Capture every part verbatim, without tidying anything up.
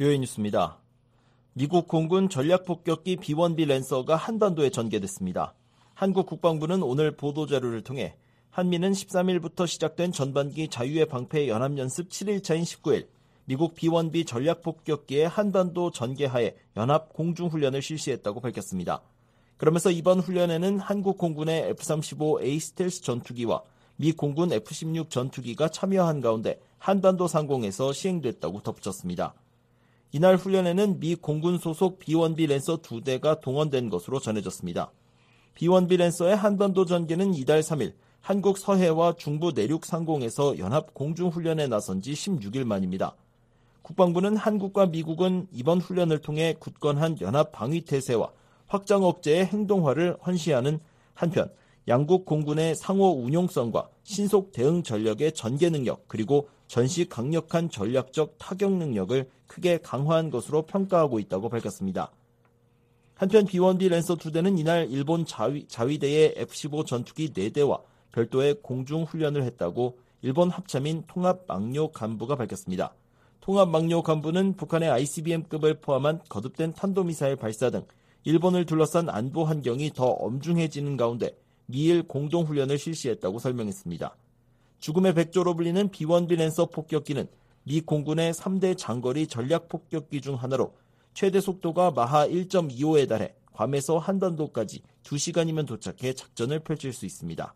뷰오에이 뉴스입니다. 미국 공군 전략폭격기 비 원 비 랜서가 한반도에 전개됐습니다. 한국 국방부는 오늘 보도자료를 통해 한미는 십삼 일부터 시작된 전반기 자유의 방패 연합연습 칠 일차인 십구 일, 미국 비 원 비 전략폭격기의 한반도 전개하에 연합 공중훈련을 실시했다고 밝혔습니다. 그러면서 이번 훈련에는 한국 공군의 에프 삼십오 에이 스텔스 전투기와 미 공군 에프 십육 전투기가 참여한 가운데 한반도 상공에서 시행됐다고 덧붙였습니다. 이날 훈련에는 미 공군 소속 비 원 비 랜서 두 대가 동원된 것으로 전해졌습니다. 비 원 비 랜서의 한반도 전개는 이달 삼 일 한국 서해와 중부 내륙 상공에서 연합 공중훈련에 나선 지 십육 일 만입니다. 국방부는 한국과 미국은 이번 훈련을 통해 굳건한 연합 방위 태세와 확장 억제의 행동화를 헌시하는 한편 양국 공군의 상호 운용성과 신속 대응 전력의 전개 능력 그리고 전시 강력한 전략적 타격 능력을 크게 강화한 것으로 평가하고 있다고 밝혔습니다. 한편 비 원 비 랜서 두 대는 이날 일본 자위, 자위대의 에프 십오 전투기 네 대와 별도의 공중훈련을 했다고 일본 합참인 통합망료 간부가 밝혔습니다. 통합망료 간부는 북한의 아이 씨 비 엠급을 포함한 거듭된 탄도미사일 발사 등 일본을 둘러싼 안보 환경이 더 엄중해지는 가운데 미일 공동훈련을 실시했다고 설명했습니다. 죽음의 백조로 불리는 비 원 비 랜서 폭격기는 미 공군의 삼 대 장거리 전략 폭격기 중 하나로 최대 속도가 마하 일 점 이오에 달해 괌에서 한반도까지 두 시간이면 도착해 작전을 펼칠 수 있습니다.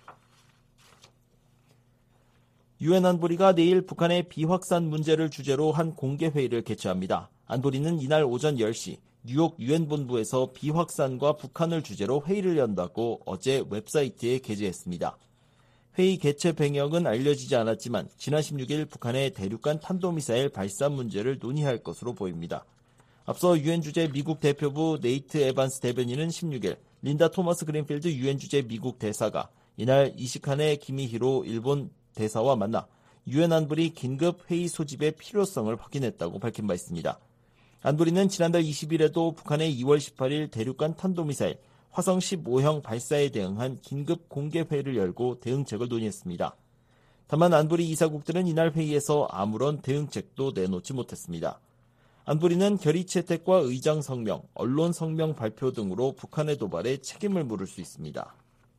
유엔 안보리가 내일 북한의 비확산 문제를 주제로 한 공개회의를 개최합니다. 안보리는 이날 오전 열 시 뉴욕 유엔 본부에서 비확산과 북한을 주제로 회의를 연다고 어제 웹사이트에 게재했습니다. 회의 개최 배경은 알려지지 않았지만 지난 십육 일 북한의 대륙간 탄도미사일 발사 문제를 논의할 것으로 보입니다. 앞서 유엔 주재 미국 대표부 네이트 에반스 대변인은 십육 일 린다 토머스 그린필드 유엔 주재 미국 대사가 이날 이시카네 기미히로 일본 대사와 만나 유엔 안보리 긴급 회의 소집의 필요성을 확인했다고 밝힌 바 있습니다. 안보리는 지난달 이십 일에도 북한의 이월 십팔일 대륙간 탄도미사일 화성 십오형 발사에 대응한 긴급 공개회의를 열고 대응책을 논의했습니다. 다만 안보리 이사국들은 이날 회의에서 아무런 대응책도 내놓지 못했습니다. 안보리는 결의 채택과 의장 성명, 언론 성명 발표 등으로 북한의 도발에 책임을 물을 수 있습니다.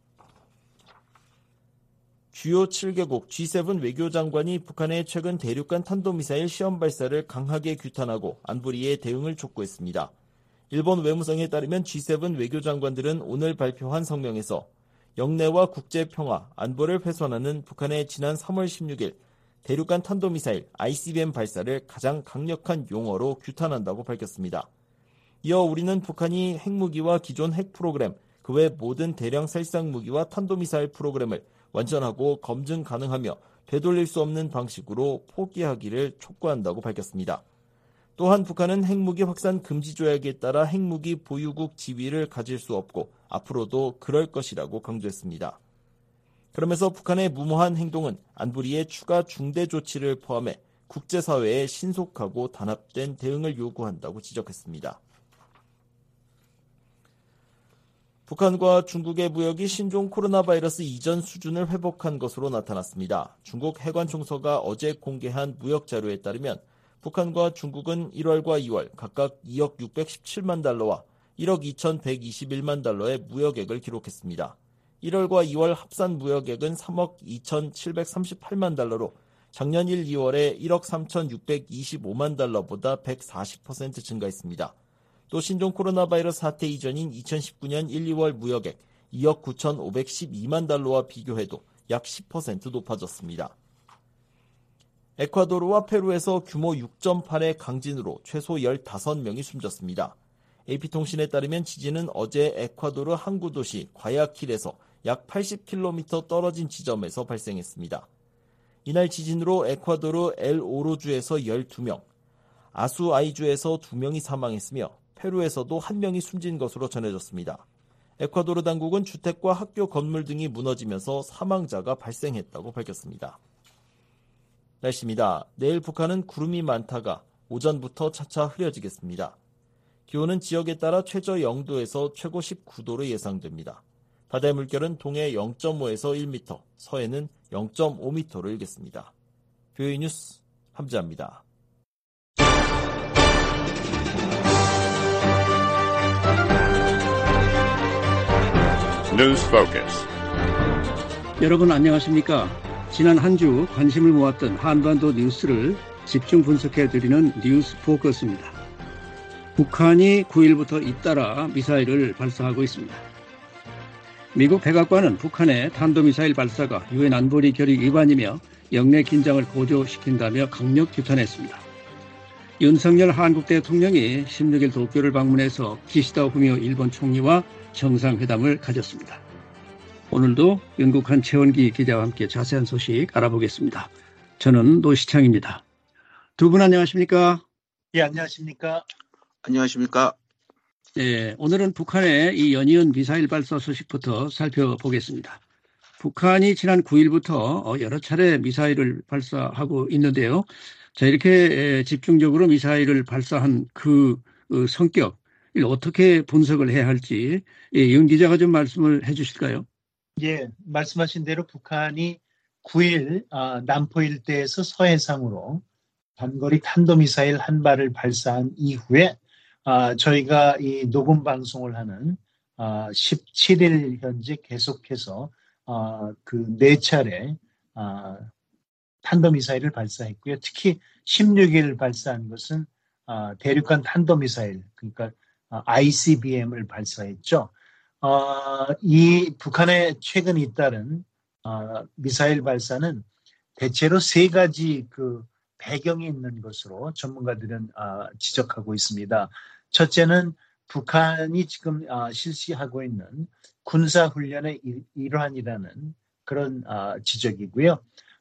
주요 칠 개국 지 세븐 외교장관이 북한의 최근 대륙간 탄도미사일 시험 발사를 강하게 규탄하고 안보리에 대응을 촉구했습니다. 일본 외무성에 따르면 지 세븐 외교장관들은 오늘 발표한 성명에서 영내와 국제평화, 안보를 훼손하는 북한의 지난 삼월 십육 일 대륙간 탄도미사일 아이 씨 비 엠 발사를 가장 강력한 용어로 규탄한다고 밝혔습니다. 이어 우리는 북한이 핵무기와 기존 핵 프로그램, 그 외 모든 대량 살상 무기와 탄도미사일 프로그램을 완전하고 검증 가능하며 되돌릴 수 없는 방식으로 포기하기를 촉구한다고 밝혔습니다. 또한 북한은 핵무기 확산 금지 조약에 따라 핵무기 보유국 지위를 가질 수 없고 앞으로도 그럴 것이라고 강조했습니다. 그러면서 북한의 무모한 행동은 안보리의 추가 중대 조치를 포함해 국제사회에 신속하고 단합된 대응을 요구한다고 지적했습니다. 북한과 중국의 무역이 신종 코로나 바이러스 이전 수준을 회복한 것으로 나타났습니다. 중국 해관총서가 어제 공개한 무역 자료에 따르면 북한과 중국은 일월과 이월 각각 이억 육백십칠만 달러와 일억 이천백이십일만 달러의 무역액을 기록했습니다. 일월과 이월 합산 무역액은 삼억 이천칠백삼십팔만 달러로 작년 일, 이월에 일억 삼천육백이십오만 달러보다 백사십 퍼센트 증가했습니다. 또 신종 코로나 바이러스 사태 이전인 이천십구 년 일, 이월 무역액 이억 구천오백십이만 달러와 비교해도 약 십 퍼센트 높아졌습니다. 에콰도르와 페루에서 규모 육 점 팔의 강진으로 최소 열다섯 명이 숨졌습니다. 에이피통신에 따르면 지진은 어제 에콰도르 항구 도시 과야킬에서 약 팔십 킬로미터 떨어진 지점에서 발생했습니다. 이날 지진으로 에콰도르 엘 오로주에서 열두 명, 아수아이주에서 두 명이 사망했으며 페루에서도 한 명이 숨진 것으로 전해졌습니다. 에콰도르 당국은 주택과 학교 건물 등이 무너지면서 사망자가 발생했다고 밝혔습니다. 날씨입니다. 내일 북한은 구름이 많다가 오전부터 차차 흐려지겠습니다. 기온은 지역에 따라 최저 영 도에서 최고 십구 도로 예상됩니다. 바다의 물결은 동해 영 점 오에서 일 미터, 서해는 영 점 오 미터로 일겠습니다. 뷰오에이 뉴스 함재합니다. News Focus. 여러분 안녕하십니까? 지난 한 주 관심을 모았던 한반도 뉴스를 집중 분석해드리는 뉴스 포커스입니다. 북한이 구 일부터 잇따라 미사일을 발사하고 있습니다. 미국 백악관은 북한의 탄도미사일 발사가 유엔 안보리 결의 위반이며 영내 긴장을 고조시킨다며 강력 규탄했습니다. 윤석열 한국 대통령이 십육 일 도쿄를 방문해서 기시다 후미오 일본 총리와 정상회담을 가졌습니다. 오늘도 윤국한 최원기 기자와 함께 자세한 소식 알아보겠습니다. 저는 노시창입니다. 두 분 안녕하십니까? 예, 안녕하십니까? 안녕하십니까? 네, 오늘은 북한의 이 연이은 미사일 발사 소식부터 살펴보겠습니다. 북한이 지난 구 일부터 여러 차례 미사일을 발사하고 있는데요. 자, 이렇게 집중적으로 미사일을 발사한 그 성격을 어떻게 분석을 해야 할지 윤 기자가 좀 말씀을 해 주실까요? 예, 말씀하신 대로 북한이 구 일 아, 남포 일대에서 서해상으로 단거리 탄도미사일 한 발을 발사한 이후에 아, 저희가 이 녹음 방송을 하는 아, 십칠 일 현재 계속해서 아, 그 네 차례 아, 탄도미사일을 발사했고요. 특히 십육 일 발사한 것은 아, 대륙간 탄도미사일, 그러니까 아, 아이씨비엠을 발사했죠. 어, 이 북한의 최근 잇따른 어, 미사일 발사는 대체로 세 가지 그 배경이 있는 것으로 전문가들은 어, 지적하고 있습니다. 첫째는 북한이 지금 어, 실시하고 있는 군사훈련의 일, 일환이라는 그런 어, 지적이고요.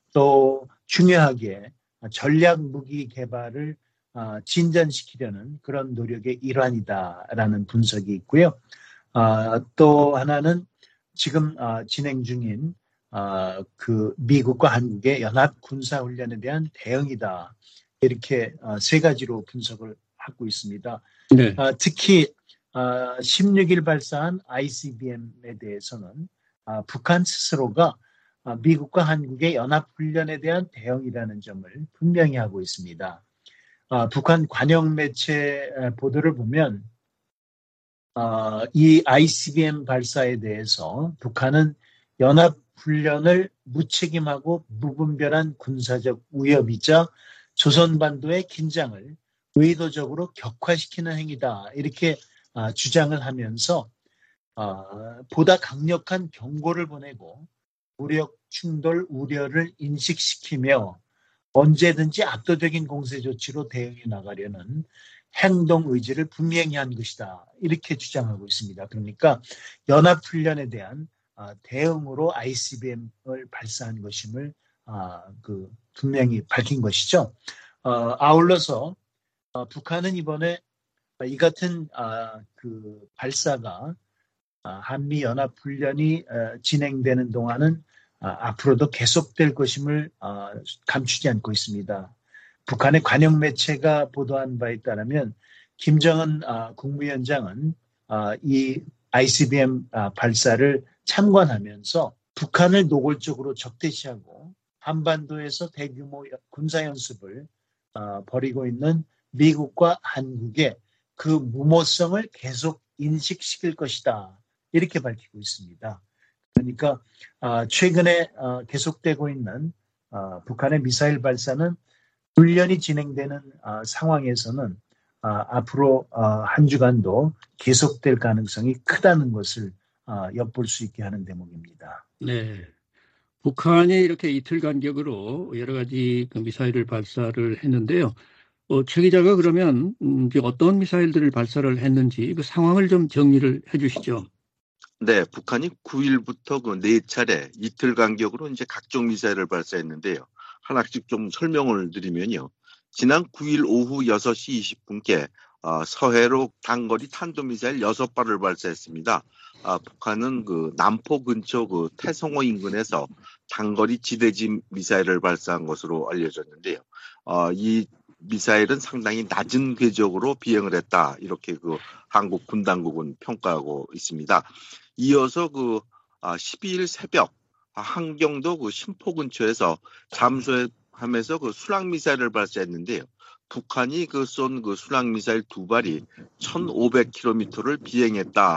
또 중요하게 전략무기 개발을 어, 진전시키려는 그런 노력의 일환이다라는 분석이 있고요. 어, 또 하나는 지금 어, 진행 중인 어, 그 미국과 한국의 연합 군사훈련에 대한 대응이다. 이렇게 어, 세 가지로 분석을 하고 있습니다. 네. 어, 특히 어, 십육 일 발사한 아이씨비엠에 대해서는 어, 북한 스스로가 어, 미국과 한국의 연합훈련에 대한 대응이라는 점을 분명히 하고 있습니다. 어, 북한 관영 매체 보도를 보면 어, 이 아이씨비엠 발사에 대해서 북한은 연합훈련을 무책임하고 무분별한 군사적 위협이자 조선반도의 긴장을 의도적으로 격화시키는 행위다. 이렇게 어, 주장을 하면서 어, 보다 강력한 경고를 보내고 무력 충돌 우려를 인식시키며 언제든지 압도적인 공세 조치로 대응해 나가려는 행동 의지를 분명히 한 것이다. 이렇게 주장하고 있습니다. 그러니까 연합훈련에 대한 대응으로 아이씨비엠을 발사한 것임을 그 분명히 밝힌 것이죠. 아울러서 북한은 이번에 이 같은 그 발사가 한미 연합훈련이 진행되는 동안은 앞으로도 계속될 것임을 감추지 않고 있습니다. 북한의 관영 매체가 보도한 바에 따르면 김정은 국무위원장은 이 아이씨비엠 발사를 참관하면서 북한을 노골적으로 적대시하고 한반도에서 대규모 군사연습을 벌이고 있는 미국과 한국의 그 무모성을 계속 인식시킬 것이다. 이렇게 밝히고 있습니다. 그러니까 최근에 계속되고 있는 북한의 미사일 발사는 훈련이 진행되는 상황에서는 앞으로 한 주간도 계속될 가능성이 크다는 것을 엿볼 수 있게 하는 대목입니다. 네, 북한이 이렇게 이틀 간격으로 여러 가지 그 미사일을 발사를 했는데요. 어, 최 기자가 그러면 음, 어떤 미사일들을 발사를 했는지 그 상황을 좀 정리를 해주시죠. 네, 북한이 구 일부터 그 네 차례 이틀 간격으로 이제 각종 미사일을 발사했는데요. 하나씩 좀 설명을 드리면요. 지난 구 일 오후 여섯 시 이십 분께 어, 서해로 단거리 탄도미사일 여섯 발을 발사했습니다. 아, 북한은 그 남포 근처 그 태성호 인근에서 단거리 지대지 미사일을 발사한 것으로 알려졌는데요. 어, 이 미사일은 상당히 낮은 궤적으로 비행을 했다. 이렇게 그 한국 군 당국은 평가하고 있습니다. 이어서 그 십이 일 새벽 한경도 그 신포 근처에서 잠수하면서 그 순항 미사일을 발사했는데요. 북한이 그 쏜 그 순항 미사일 두 발이 천오백 킬로미터를 비행했다.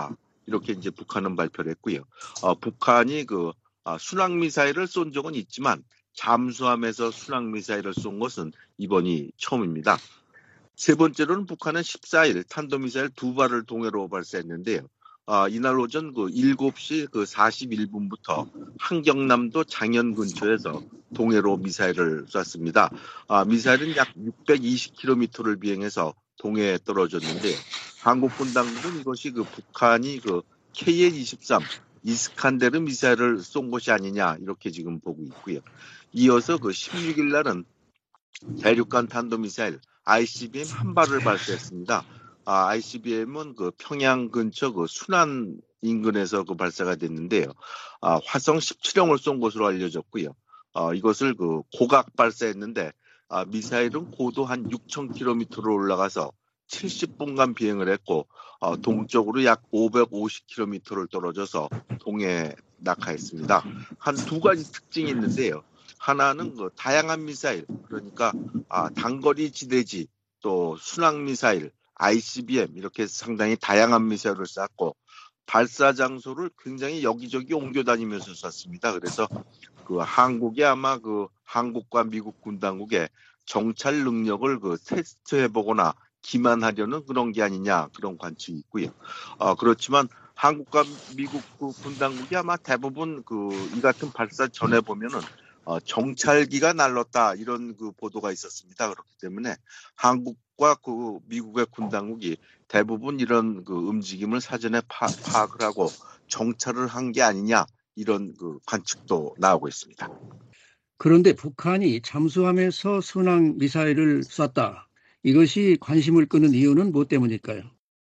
이렇게 이제 북한은 발표를 했고요. 어, 북한이 그 아, 순항 미사일을 쏜 적은 있지만 잠수함에서 순항 미사일을 쏜 것은 이번이 처음입니다. 세 번째로는 북한은 십사 일 탄도미사일 두 발을 동해로 발사했는데요. 아, 이날 오전 그 일곱 시 그 사십일 분부터 한경남도 장현 근처에서 동해로 미사일을 쐈습니다. 아, 미사일은 약 육백이십 킬로미터를 비행해서 동해에 떨어졌는데요. 한국군 당국은 이것이 그 북한이 그 케이엔 이십삼 이스칸데르 미사일을 쏜 것이 아니냐 이렇게 지금 보고 있고요. 이어서 그 십육 일 날은 대륙간 탄도미사일 아이씨비엠 한 발을 발사했습니다. 아, 아이씨비엠은 그 평양 근처 그 순안 인근에서 그 발사가 됐는데요. 아, 화성 십칠 형을 쏜 것으로 알려졌고요. 아, 이것을 그 고각 발사했는데 아, 미사일은 고도 한 육천 킬로미터로 올라가서 칠십 분간 비행을 했고 어, 동쪽으로 약 오백오십 킬로미터를 떨어져서 동해에 낙하했습니다. 한 두 가지 특징이 있는데요. 하나는 그 다양한 미사일, 그러니까 아, 단거리 지대지, 또 순항 미사일, 아이씨비엠 이렇게 상당히 다양한 미사일을 쐈고 발사 장소를 굉장히 여기저기 옮겨 다니면서 쐈습니다. 그래서 그 한국이 아마 그 한국과 미국 군 당국의 정찰 능력을 그 테스트해 보거나 기만하려는 그런 게 아니냐 그런 관측이 있고요. 어, 그렇지만 한국과 미국 그 군 당국이 아마 대부분 그 이 같은 발사 전에 보면은 어, 정찰기가 날랐다 이런 그 보도가 있었습니다. 그렇기 때문에 한국과 그 미국의 군 당국이 대부분 이런 그 움직임을 사전에 파, 파악을 하고 정찰을 한 게 아니냐 이런 그 관측도 나오고 있습니다. 그런데 북한이 잠수함에서 순항 미사일을 쐈다. 이것이 관심을 끄는 이유는 무엇 때문일까요?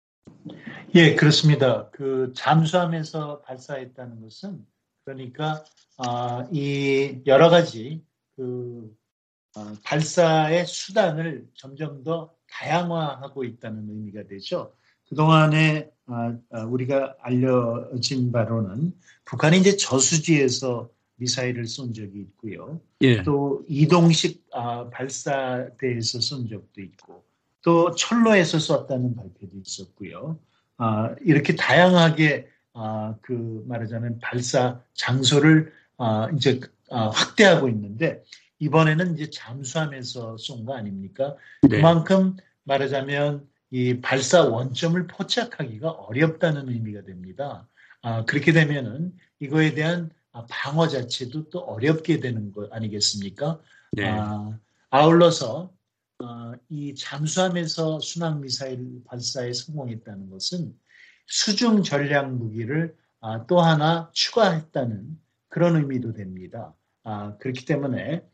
예, 그렇습니다. 그 잠수함에서 발사했다는 것은 그러니까 아, 이 여러 가지 그 어, 발사의 수단을 점점 더 다양화하고 있다는 의미가 되죠. 그동안에 아, 아, 우리가 알려진 바로는 북한이 이제 저수지에서 미사일을 쏜 적이 있고요. 예. 또 이동식 아, 발사대에서 쏜 적도 있고 또 철로에서 쐈다는 발표도 있었고요. 아, 이렇게 다양하게 아, 그 말하자면 발사 장소를 아, 이제 아, 확대하고 있는데 이번에는 이제 잠수함에서 쏜 거 아닙니까? 네. 그만큼 말하자면 이 발사 원점을 포착하기가 어렵다는 의미가 됩니다. 아, 그렇게 되면은 이거에 대한 방어 자체도 또 어렵게 되는 거 아니겠습니까? 네. 아, 아울러서 어, 이 잠수함에서 순항 미사일 발사에 성공했다는 것은 수중 전략 무기를 아, 또 하나 추가했다는 그런 의미도 됩니다. 아, 그렇기 때문에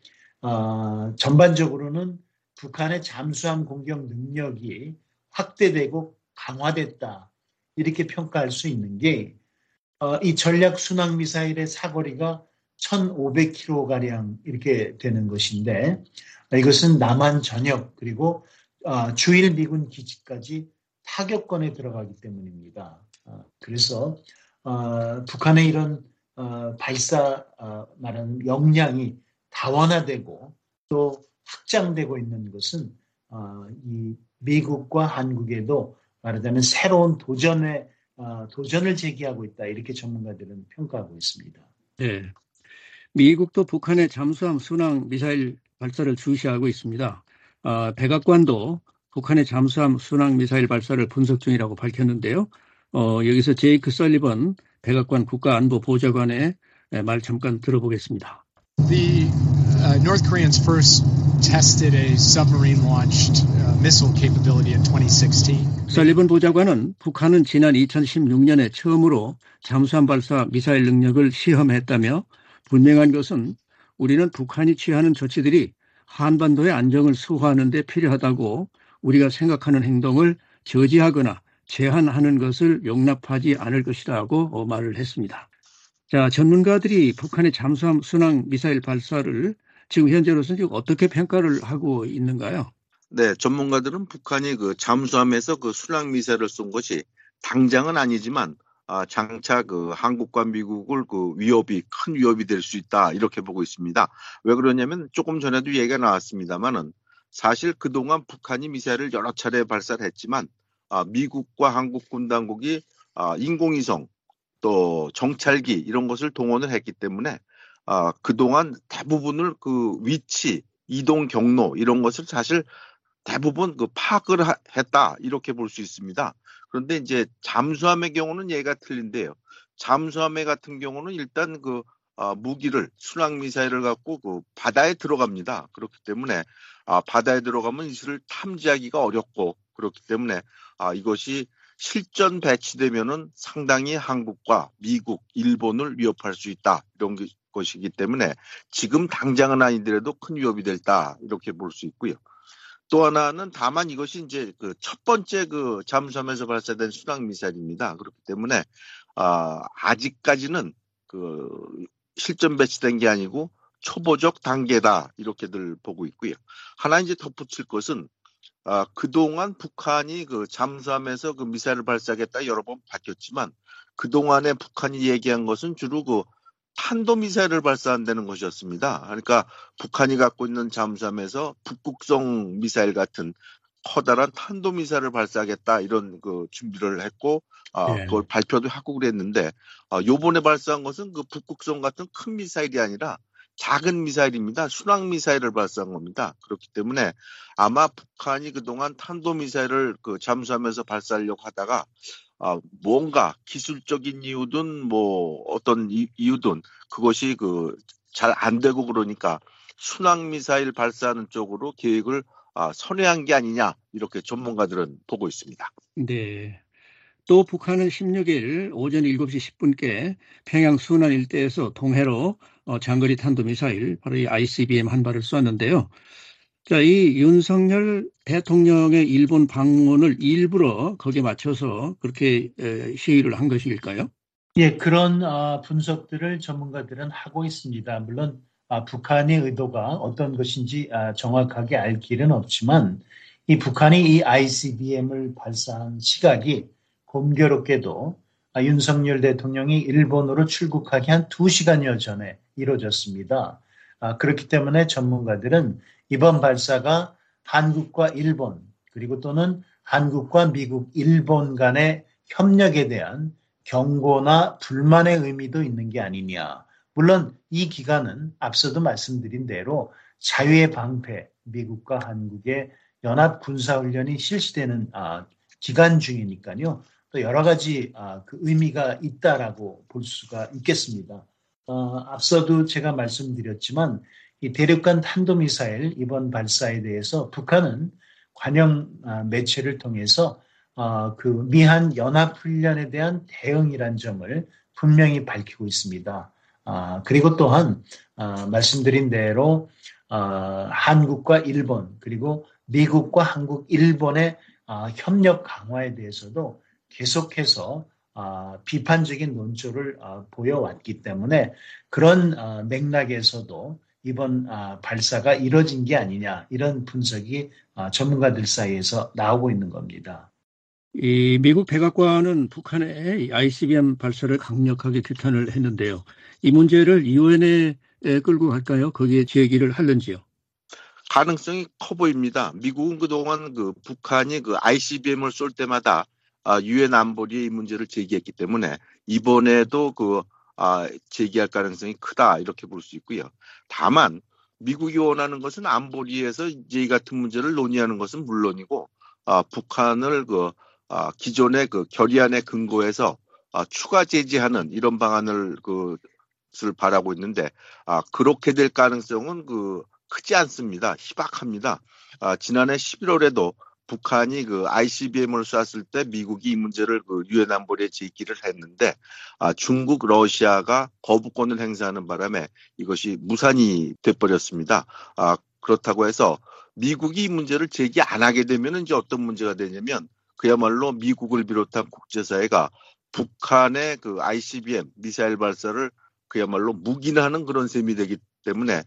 아, 전반적으로는 북한의 잠수함 공격 능력이 확대되고 강화됐다 이렇게 평가할 수 있는 게 어, 이 전략 순항 미사일의 사거리가 천오백 킬로미터가량 이렇게 되는 것인데 이것은 남한 전역 그리고 어, 주일 미군 기지까지 타격권에 들어가기 때문입니다. 어, 그래서 어, 북한의 이런 어, 발사 어, 말하는 역량이 다원화되고 또 확장되고 있는 것은 어, 이 미국과 한국에도 말하자면 새로운 도전에 어, 도전을 제기하고 있다 이렇게 전문가들은 평가하고 있습니다. 네. 미국도 북한의 잠수함 순항 미사일 발사를 주시하고 있습니다. 어, 백악관도 북한의 잠수함 순항 미사일 발사를 분석 중이라고 밝혔는데요. 어, 여기서 제이크 설리번 백악관 국가안보보좌관의 말 잠깐 들어보겠습니다. The uh, North Koreans first tested a submarine-launched uh, missile capability in twenty sixteen. 설리번 보좌관은 북한은 지난 이천십육 년에 처음으로 잠수함 발사 미사일 능력을 시험했다며 분명한 것은 우리는 북한이 취하는 조치들이 한반도의 안정을 수호하는 데 필요하다고 우리가 생각하는 행동을 저지하거나 제한하는 것을 용납하지 않을 것이라고 말을 했습니다. 자, 전문가들이 북한의 잠수함 순항 미사일 발사를 지금 현재로서는 지금 어떻게 평가를 하고 있는가요? 네, 전문가들은 북한이 그 잠수함에서 그 순항 미사일을 쏜 것이 당장은 아니지만 아, 장차 그 한국과 미국을 그 위협이 큰 위협이 될 수 있다 이렇게 보고 있습니다. 왜 그러냐면 조금 전에도 얘기가 나왔습니다만은 사실 그동안 북한이 미사일을 여러 차례 발사를 했지만 아, 미국과 한국 군 당국이 아, 인공위성 또 정찰기 이런 것을 동원을 했기 때문에 아, 그동안 대부분을 그 위치, 이동 경로 이런 것을 사실 대부분 그 파악을 하, 했다 이렇게 볼 수 있습니다. 그런데 이제 잠수함의 경우는 얘가 틀린데요. 잠수함 같은 경우는 일단 그 아, 무기를 순항 미사일을 갖고 그 바다에 들어갑니다. 그렇기 때문에 아, 바다에 들어가면 이것을 탐지하기가 어렵고 그렇기 때문에 아, 이것이 실전 배치되면은 상당히 한국과 미국, 일본을 위협할 수 있다 이런 것이기 때문에 지금 당장은 아니더라도 큰 위협이 될다 이렇게 볼 수 있고요. 또 하나는 다만 이것이 이제 그 첫 번째 그 잠수함에서 발사된 순항 미사일입니다. 그렇기 때문에 아, 아직까지는 그 실전 배치된 게 아니고 초보적 단계다 이렇게들 보고 있고요. 하나 이제 덧붙일 것은 아, 그동안 북한이 그 잠수함에서 그 미사일을 발사하겠다 여러 번 밝혔지만 그동안에 북한이 얘기한 것은 주로 그 탄도미사일을 발사한다는 것이었습니다. 그러니까 북한이 갖고 있는 잠수함에서 북극성 미사일 같은 커다란 탄도미사일을 발사하겠다 이런 그 준비를 했고 아, 네. 그걸 발표도 하고 그랬는데 아, 요번에 발사한 것은 그 북극성 같은 큰 미사일이 아니라 작은 미사일입니다. 순항 미사일을 발사한 겁니다. 그렇기 때문에 아마 북한이 그동안 탄도미사일을 그 잠수함에서 발사하려고 하다가 아, 뭔가 기술적인 이유든 뭐 어떤 이, 이유든 그것이 그 잘 안 되고 그러니까 순항 미사일 발사하는 쪽으로 계획을 아, 선회한 게 아니냐 이렇게 전문가들은 보고 있습니다. 네. 또 북한은 십육 일 오전 일곱 시 십 분께 평양 순안 일대에서 동해로 어, 장거리 탄도미사일 바로 이 아이씨비엠 한 발을 쏘았는데요. 자, 이 윤석열 대통령의 일본 방문을 일부러 거기에 맞춰서 그렇게 에, 시위를 한 것일까요? 예, 그런 아, 분석들을 전문가들은 하고 있습니다. 물론 아, 북한의 의도가 어떤 것인지 아, 정확하게 알 길은 없지만 이 북한이 이 아이씨비엠을 발사한 시각이 공교롭게도 아, 윤석열 대통령이 일본으로 출국하기 한 두 시간여 전에 이루어졌습니다. 아, 그렇기 때문에 전문가들은 이번 발사가 한국과 일본 그리고 또는 한국과 미국, 일본 간의 협력에 대한 경고나 불만의 의미도 있는 게 아니냐. 물론 이 기간은 앞서도 말씀드린 대로 자유의 방패, 미국과 한국의 연합 군사훈련이 실시되는 아, 기간 중이니까요. 또 여러 가지 아, 그 의미가 있다라고 볼 수가 있겠습니다. 어, 앞서도 제가 말씀드렸지만 이 대륙간 탄도미사일 이번 발사에 대해서 북한은 관영 아, 매체를 통해서 어, 그 미한 연합훈련에 대한 대응이란 점을 분명히 밝히고 있습니다. 아, 그리고 또한 아, 말씀드린 대로 아, 한국과 일본 그리고 미국과 한국, 일본의 아, 협력 강화에 대해서도 계속해서 아, 비판적인 논조를 아, 보여왔기 때문에 그런 아, 맥락에서도 이번 아, 발사가 이뤄진 게 아니냐 이런 분석이 아, 전문가들 사이에서 나오고 있는 겁니다. 이 미국 백악관은 북한의 아이씨비엠 발사를 강력하게 규탄을 했는데요. 이 문제를 유엔에 끌고 갈까요? 거기에 제기를 하는지요? 가능성이 커 보입니다. 미국은 그동안 그 북한이 그 아이씨비엠을 쏠 때마다 유엔 안보리에 이 문제를 제기했기 때문에 이번에도 그 아, 제기할 가능성이 크다 이렇게 볼 수 있고요. 다만 미국이 원하는 것은 안보리에서 이 같은 문제를 논의하는 것은 물론이고 아, 북한을 그 아, 기존의 그 결의안에 근거해서 아, 추가 제재하는 이런 방안을 그것을 바라고 있는데 아, 그렇게 될 가능성은 그 크지 않습니다. 희박합니다. 아, 지난해 십일월에도 북한이 그 아이씨비엠을 쐈을 때 미국이 이 문제를 그 유엔 안보리에 제기를 했는데 아, 중국, 러시아가 거부권을 행사하는 바람에 이것이 무산이 돼버렸습니다. 아, 그렇다고 해서 미국이 이 문제를 제기 안 하게 되면 이제 어떤 문제가 되냐면 그야말로 미국을 비롯한 국제사회가 북한의 그 아이씨비엠 미사일 발사를 그야말로 묵인하는 그런 셈이 되기 때문에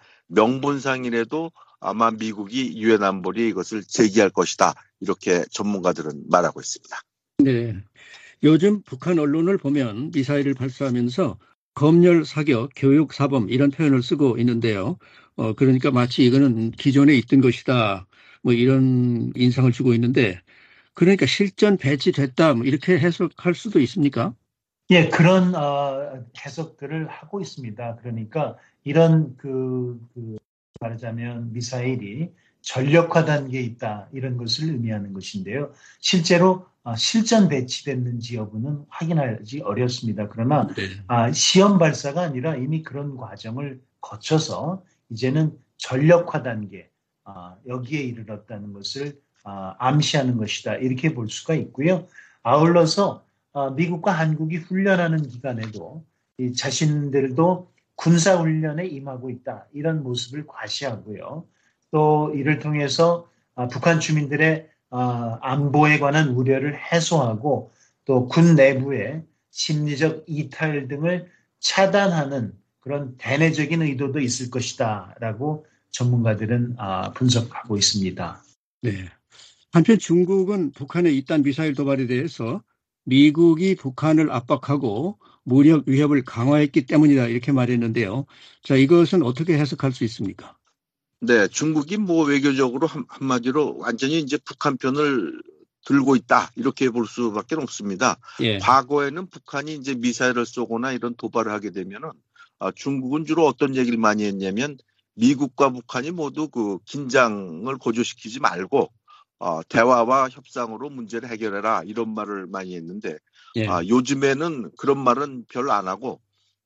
명분상이라도 아마 미국이 유엔 안보리에 이것을 제기할 것이다. 이렇게 전문가들은 말하고 있습니다. 네. 요즘 북한 언론을 보면 미사일을 발사하면서 검열 사격, 교육 사범 이런 표현을 쓰고 있는데요. 어, 그러니까 마치 이거는 기존에 있던 것이다. 뭐 이런 인상을 주고 있는데 그러니까 실전 배치됐다 뭐 이렇게 해석할 수도 있습니까? 예, 그런 어, 해석들을 하고 있습니다. 그러니까 이런 그, 그 말하자면 미사일이 전력화 단계에 있다 이런 것을 의미하는 것인데요. 실제로 어, 실전 배치됐는지 여부는 확인하기 어렵습니다. 그러나 네. 아, 시험 발사가 아니라 이미 그런 과정을 거쳐서 이제는 전력화 단계 아, 여기에 이르렀다는 것을 아, 암시하는 것이다 이렇게 볼 수가 있고요. 아울러서 어, 미국과 한국이 훈련하는 기간에도 이 자신들도 군사훈련에 임하고 있다. 이런 모습을 과시하고요. 또 이를 통해서 어, 북한 주민들의 어, 안보에 관한 우려를 해소하고 또 군 내부의 심리적 이탈 등을 차단하는 그런 대내적인 의도도 있을 것이다. 라고 전문가들은 어, 분석하고 있습니다. 네. 한편 중국은 북한의 이딴 미사일 도발에 대해서 미국이 북한을 압박하고 무력 위협을 강화했기 때문이다 이렇게 말했는데요. 자, 이것은 어떻게 해석할 수 있습니까? 네, 중국이 뭐 외교적으로 한, 한마디로 완전히 이제 북한 편을 들고 있다 이렇게 볼 수밖에 없습니다. 예. 과거에는 북한이 이제 미사일을 쏘거나 이런 도발을 하게 되면은 아, 중국은 주로 어떤 얘기를 많이 했냐면 미국과 북한이 모두 그 긴장을 고조시키지 말고 어, 대화와 협상으로 문제를 해결해라 이런 말을 많이 했는데 예. 아, 요즘에는 그런 말은 별로 안 하고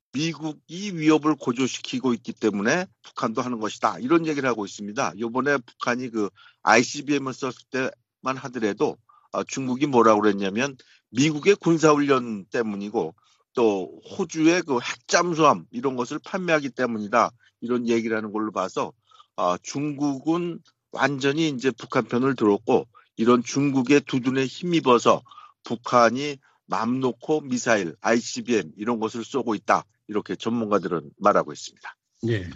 미국이 위협을 고조시키고 있기 때문에 북한도 하는 것이다 이런 얘기를 하고 있습니다. 이번에 북한이 그 아이씨비엠을 썼을 때만 하더라도 아, 중국이 뭐라고 그랬냐면 미국의 군사훈련 때문이고 또 호주의 그 핵잠수함 이런 것을 판매하기 때문이다 이런 얘기를 하는 걸로 봐서 아, 중국은 완전히 이제 북한 편을 들었고 이런 중국의 두둔에 힘입어서 북한이 맘 놓고 미사일, 아이씨비엠 이런 것을 쏘고 있다. 이렇게 전문가들은 말하고 있습니다. 네.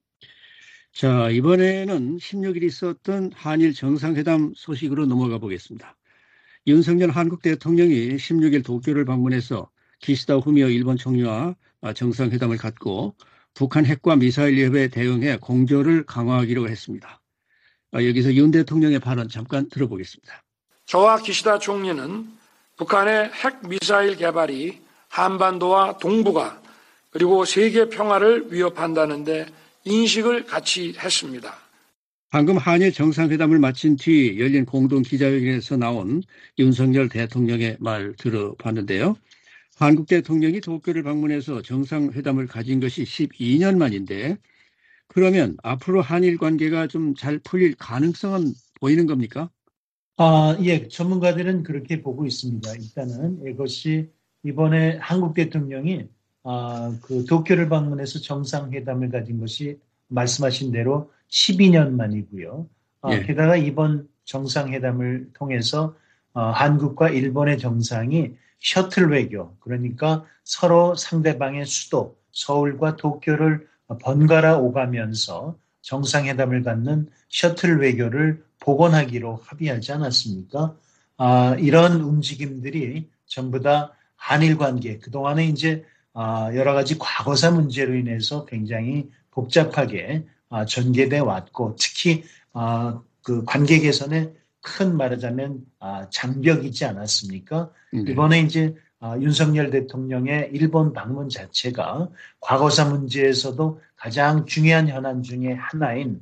자, 이번에는 십육 일 있었던 한일 정상회담 소식으로 넘어가 보겠습니다. 윤석열 한국 대통령이 십육 일 도쿄를 방문해서 기시다 후미오 일본 총리와 정상회담을 갖고 북한 핵과 미사일 위협에 대응해 공조를 강화하기로 했습니다. 여기서 윤 대통령의 발언 잠깐 들어보겠습니다. 저와 기시다 총리는 북한의 핵 미사일 개발이 한반도와 동북아 그리고 세계 평화를 위협한다는 데 인식을 같이 했습니다. 방금 한일 정상회담을 마친 뒤 열린 공동 기자회견에서 나온 윤석열 대통령의 말 들어봤는데요. 한국 대통령이 도쿄를 방문해서 정상회담을 가진 것이 십이 년 만인데 그러면 앞으로 한일 관계가 좀 잘 풀릴 가능성은 보이는 겁니까? 아, 예, 전문가들은 그렇게 보고 있습니다. 일단은 이것이 이번에 한국 대통령이 아, 그 도쿄를 방문해서 정상회담을 가진 것이 말씀하신 대로 십이 년 만이고요. 아, 예. 게다가 이번 정상회담을 통해서 어, 한국과 일본의 정상이 셔틀 외교, 그러니까 서로 상대방의 수도 서울과 도쿄를 번갈아 오가면서 정상회담을 갖는 셔틀 외교를 복원하기로 합의하지 않았습니까? 아, 이런 움직임들이 전부 다 한일 관계, 그동안에 이제 아, 여러 가지 과거사 문제로 인해서 굉장히 복잡하게 아, 전개돼 왔고 특히 아, 그 관계 개선에 큰 말하자면 아, 장벽이지 않았습니까? 네. 이번에 이제 아, 윤석열 대통령의 일본 방문 자체가 과거사 문제에서도 가장 중요한 현안 중에 하나인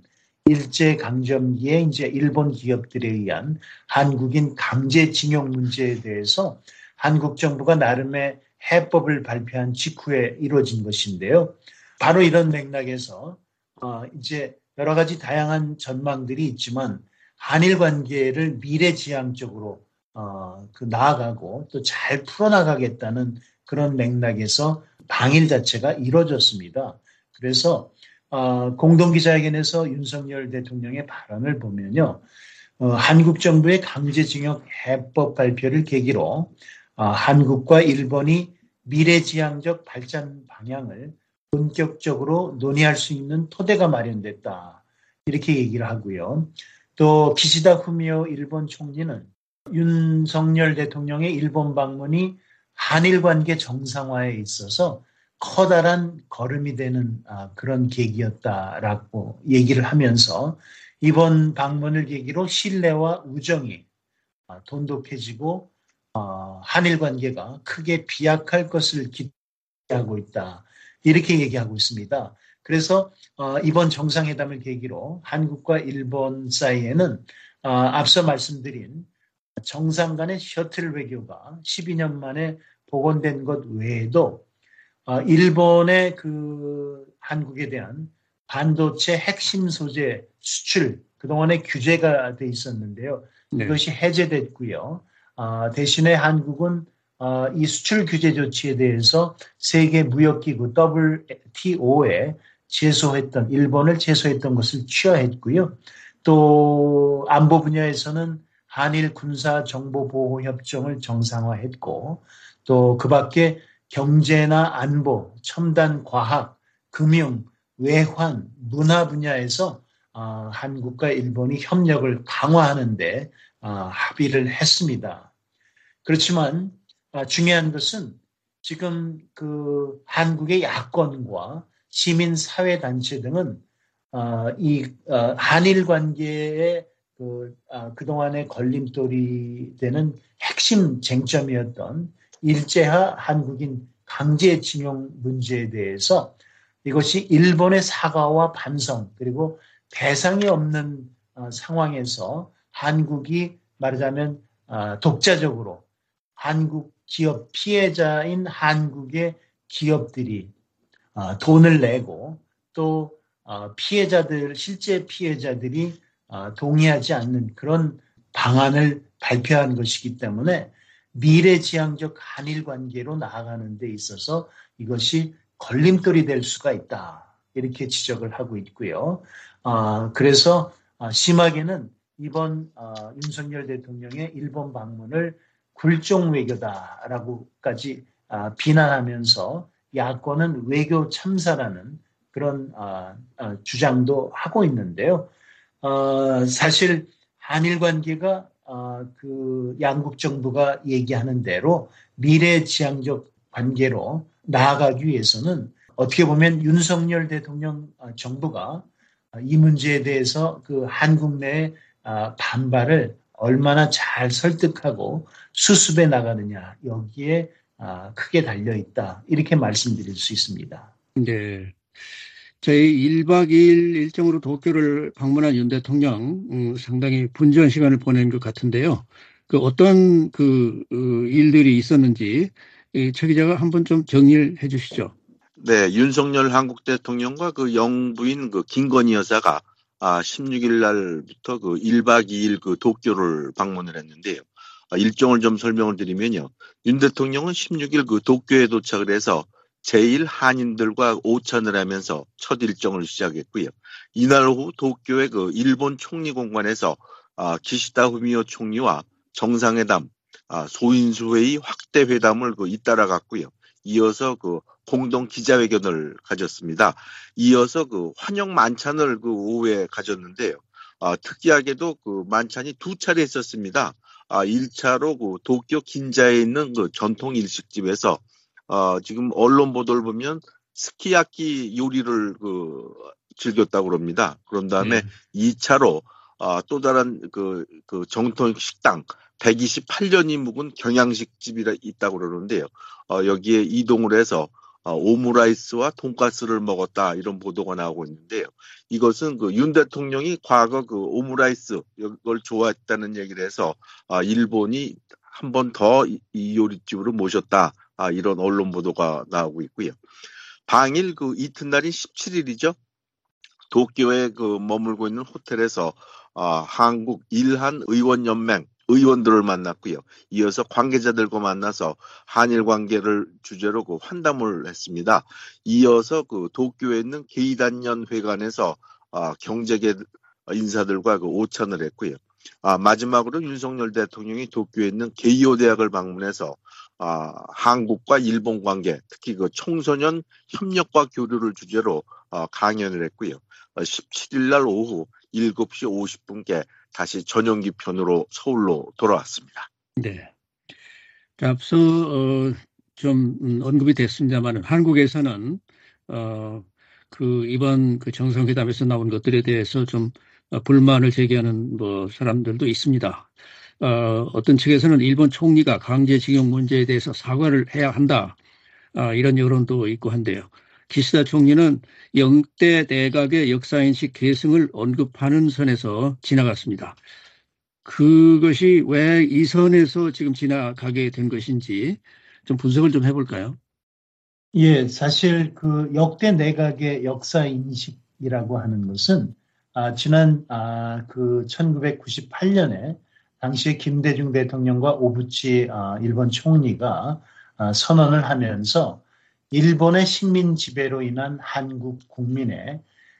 일제강점기에 이제 일본 기업들에 의한 한국인 강제징용 문제에 대해서 한국 정부가 나름의 해법을 발표한 직후에 이루어진 것인데요. 바로 이런 맥락에서 어, 이제 여러 가지 다양한 전망들이 있지만 한일 관계를 미래지향적으로 어, 그 나아가고 또 잘 풀어나가겠다는 그런 맥락에서 방일 자체가 이루어졌습니다. 그래서 어, 공동기자회견에서 윤석열 대통령의 발언을 보면요. 어, 한국 정부의 강제징용 해법 발표를 계기로 어, 한국과 일본이 미래지향적 발전 방향을 본격적으로 논의할 수 있는 토대가 마련됐다. 이렇게 얘기를 하고요. 또 기시다 후미오 일본 총리는 윤석열 대통령의 일본 방문이 한일 관계 정상화에 있어서 커다란 걸음이 되는 그런 계기였다라고 얘기를 하면서 이번 방문을 계기로 신뢰와 우정이 돈독해지고 어, 한일 관계가 크게 비약할 것을 기대하고 있다. 이렇게 얘기하고 있습니다. 그래서 어, 이번 정상회담을 계기로 한국과 일본 사이에는 어, 앞서 말씀드린 정상 간의 셔틀 외교가 십이 년 만에 복원된 것 외에도 어, 일본의 그 한국에 대한 반도체 핵심 소재 수출 그동안에 규제가 돼 있었는데요. 네. 이것이 해제됐고요. 어, 대신에 한국은 어, 이 수출 규제 조치에 대해서 세계 무역기구 더블유티오에 제소했던 일본을 제소했던 것을 취하했고요. 또 안보 분야에서는 한일 군사정보보호협정을 정상화했고 또 그 밖에 경제나 안보, 첨단 과학, 금융, 외환, 문화 분야에서 어, 한국과 일본이 협력을 강화하는 데 어, 합의를 했습니다. 그렇지만 어, 중요한 것은 지금 그 한국의 야권과 시민사회단체 등은 어, 이 어, 한일 관계의 그, 어, 그동안의 걸림돌이 되는 핵심 쟁점이었던 일제하 한국인 강제징용 문제에 대해서 이것이 일본의 사과와 반성 그리고 배상이 없는 어, 상황에서 한국이 말하자면 어, 독자적으로 한국 기업 피해자인 한국의 기업들이 어, 돈을 내고 또 어, 피해자들 실제 피해자들이 어, 동의하지 않는 그런 방안을 발표한 것이기 때문에 미래지향적 한일 관계로 나아가는 데 있어서 이것이 걸림돌이 될 수가 있다. 이렇게 지적을 하고 있고요. 어, 그래서 어, 심하게는 이번 어, 윤석열 대통령의 일본 방문을 굴종 외교다라고까지 어, 비난하면서 야권은 외교 참사라는 그런 어, 어, 주장도 하고 있는데요. 어, 사실 한일 관계가 어, 그 양국 정부가 얘기하는 대로 미래지향적 관계로 나아가기 위해서는 어떻게 보면 윤석열 대통령 정부가 이 문제에 대해서 그 한국 내 반발을 얼마나 잘 설득하고 수습해 나가느냐 여기에 크게 달려 있다 이렇게 말씀드릴 수 있습니다. 네. 저희 일 박 이 일 일정으로 도쿄를 방문한 윤 대통령 음, 상당히 분주한 시간을 보낸 것 같은데요. 그 어떤 그 어, 일들이 있었는지 이, 최 기자가 한번 좀 정리를 해주시죠. 네, 윤석열 한국 대통령과 그 영부인 그 김건희 여사가 아, 십육 일 날부터 그 일 박 이 일 그 도쿄를 방문을 했는데요. 아, 일정을 좀 설명을 드리면요. 윤 대통령은 십육 일 그 도쿄에 도착을 해서 제일 한인들과 오찬을 하면서 첫 일정을 시작했고요. 이날 오후 도쿄의 그 일본 총리공관에서 아, 기시다 후미오 총리와 정상회담, 아, 소인수회의 확대 회담을 그 잇따라 갔고요. 이어서 그 공동 기자회견을 가졌습니다. 이어서 그 환영 만찬을 그 오후에 가졌는데요. 아, 특이하게도 그 만찬이 두 차례 있었습니다. 아, 일 차로 그 도쿄 긴자에 있는 그 전통 일식집에서 어, 지금 언론 보도를 보면 스키야키 요리를 그 즐겼다고 그럽니다. 그런 다음에 네. 이 차로 어, 또 다른 그, 그 정통 식당 백이십팔 년이 묵은 경양식집이 있다고 그러는데요. 어, 여기에 이동을 해서 어, 오므라이스와 돈가스를 먹었다 이런 보도가 나오고 있는데요. 이것은 그 윤 대통령이 과거 그 오므라이스 이걸 좋아했다는 얘기를 해서 어, 일본이 한 번 더 이 요리집으로 모셨다. 아, 이런 언론 보도가 나오고 있고요. 당일 그 이튿날인 십칠 일이죠. 도쿄에 그 머물고 있는 호텔에서 아, 한국 일한 의원연맹 의원들을 만났고요. 이어서 관계자들과 만나서 한일 관계를 주제로 그 환담을 했습니다. 이어서 그 도쿄에 있는 게이단년 회관에서 아, 경제계 인사들과 그 오찬을 했고요. 아, 마지막으로 윤석열 대통령이 도쿄에 있는 게이오 대학을 방문해서 아, 한국과 일본 관계, 특히 그 청소년 협력과 교류를 주제로 아, 강연을 했고요. 십칠 일 날 오후 일곱 시 오십 분께 다시 전용기 편으로 서울로 돌아왔습니다. 네. 앞서 어, 좀 음, 언급이 됐습니다만 한국에서는 어, 그 이번 그 정상회담에서 나온 것들에 대해서 좀 어, 불만을 제기하는 뭐 사람들도 있습니다. 어, 어떤 측에서는 일본 총리가 강제징용 문제에 대해서 사과를 해야 한다. 아, 이런 여론도 있고 한데요. 기시다 총리는 역대 내각의 역사인식 계승을 언급하는 선에서 지나갔습니다. 그것이 왜 이 선에서 지금 지나가게 된 것인지 좀 분석을 좀 해볼까요? 예, 사실 그 역대 내각의 역사인식이라고 하는 것은 아, 지난 아, 그 천구백구십팔 년에 당시에 김대중 대통령과 오부치 아, 일본 총리가 아, 선언을 하면서 일본의 식민 지배로 인한 한국 국민의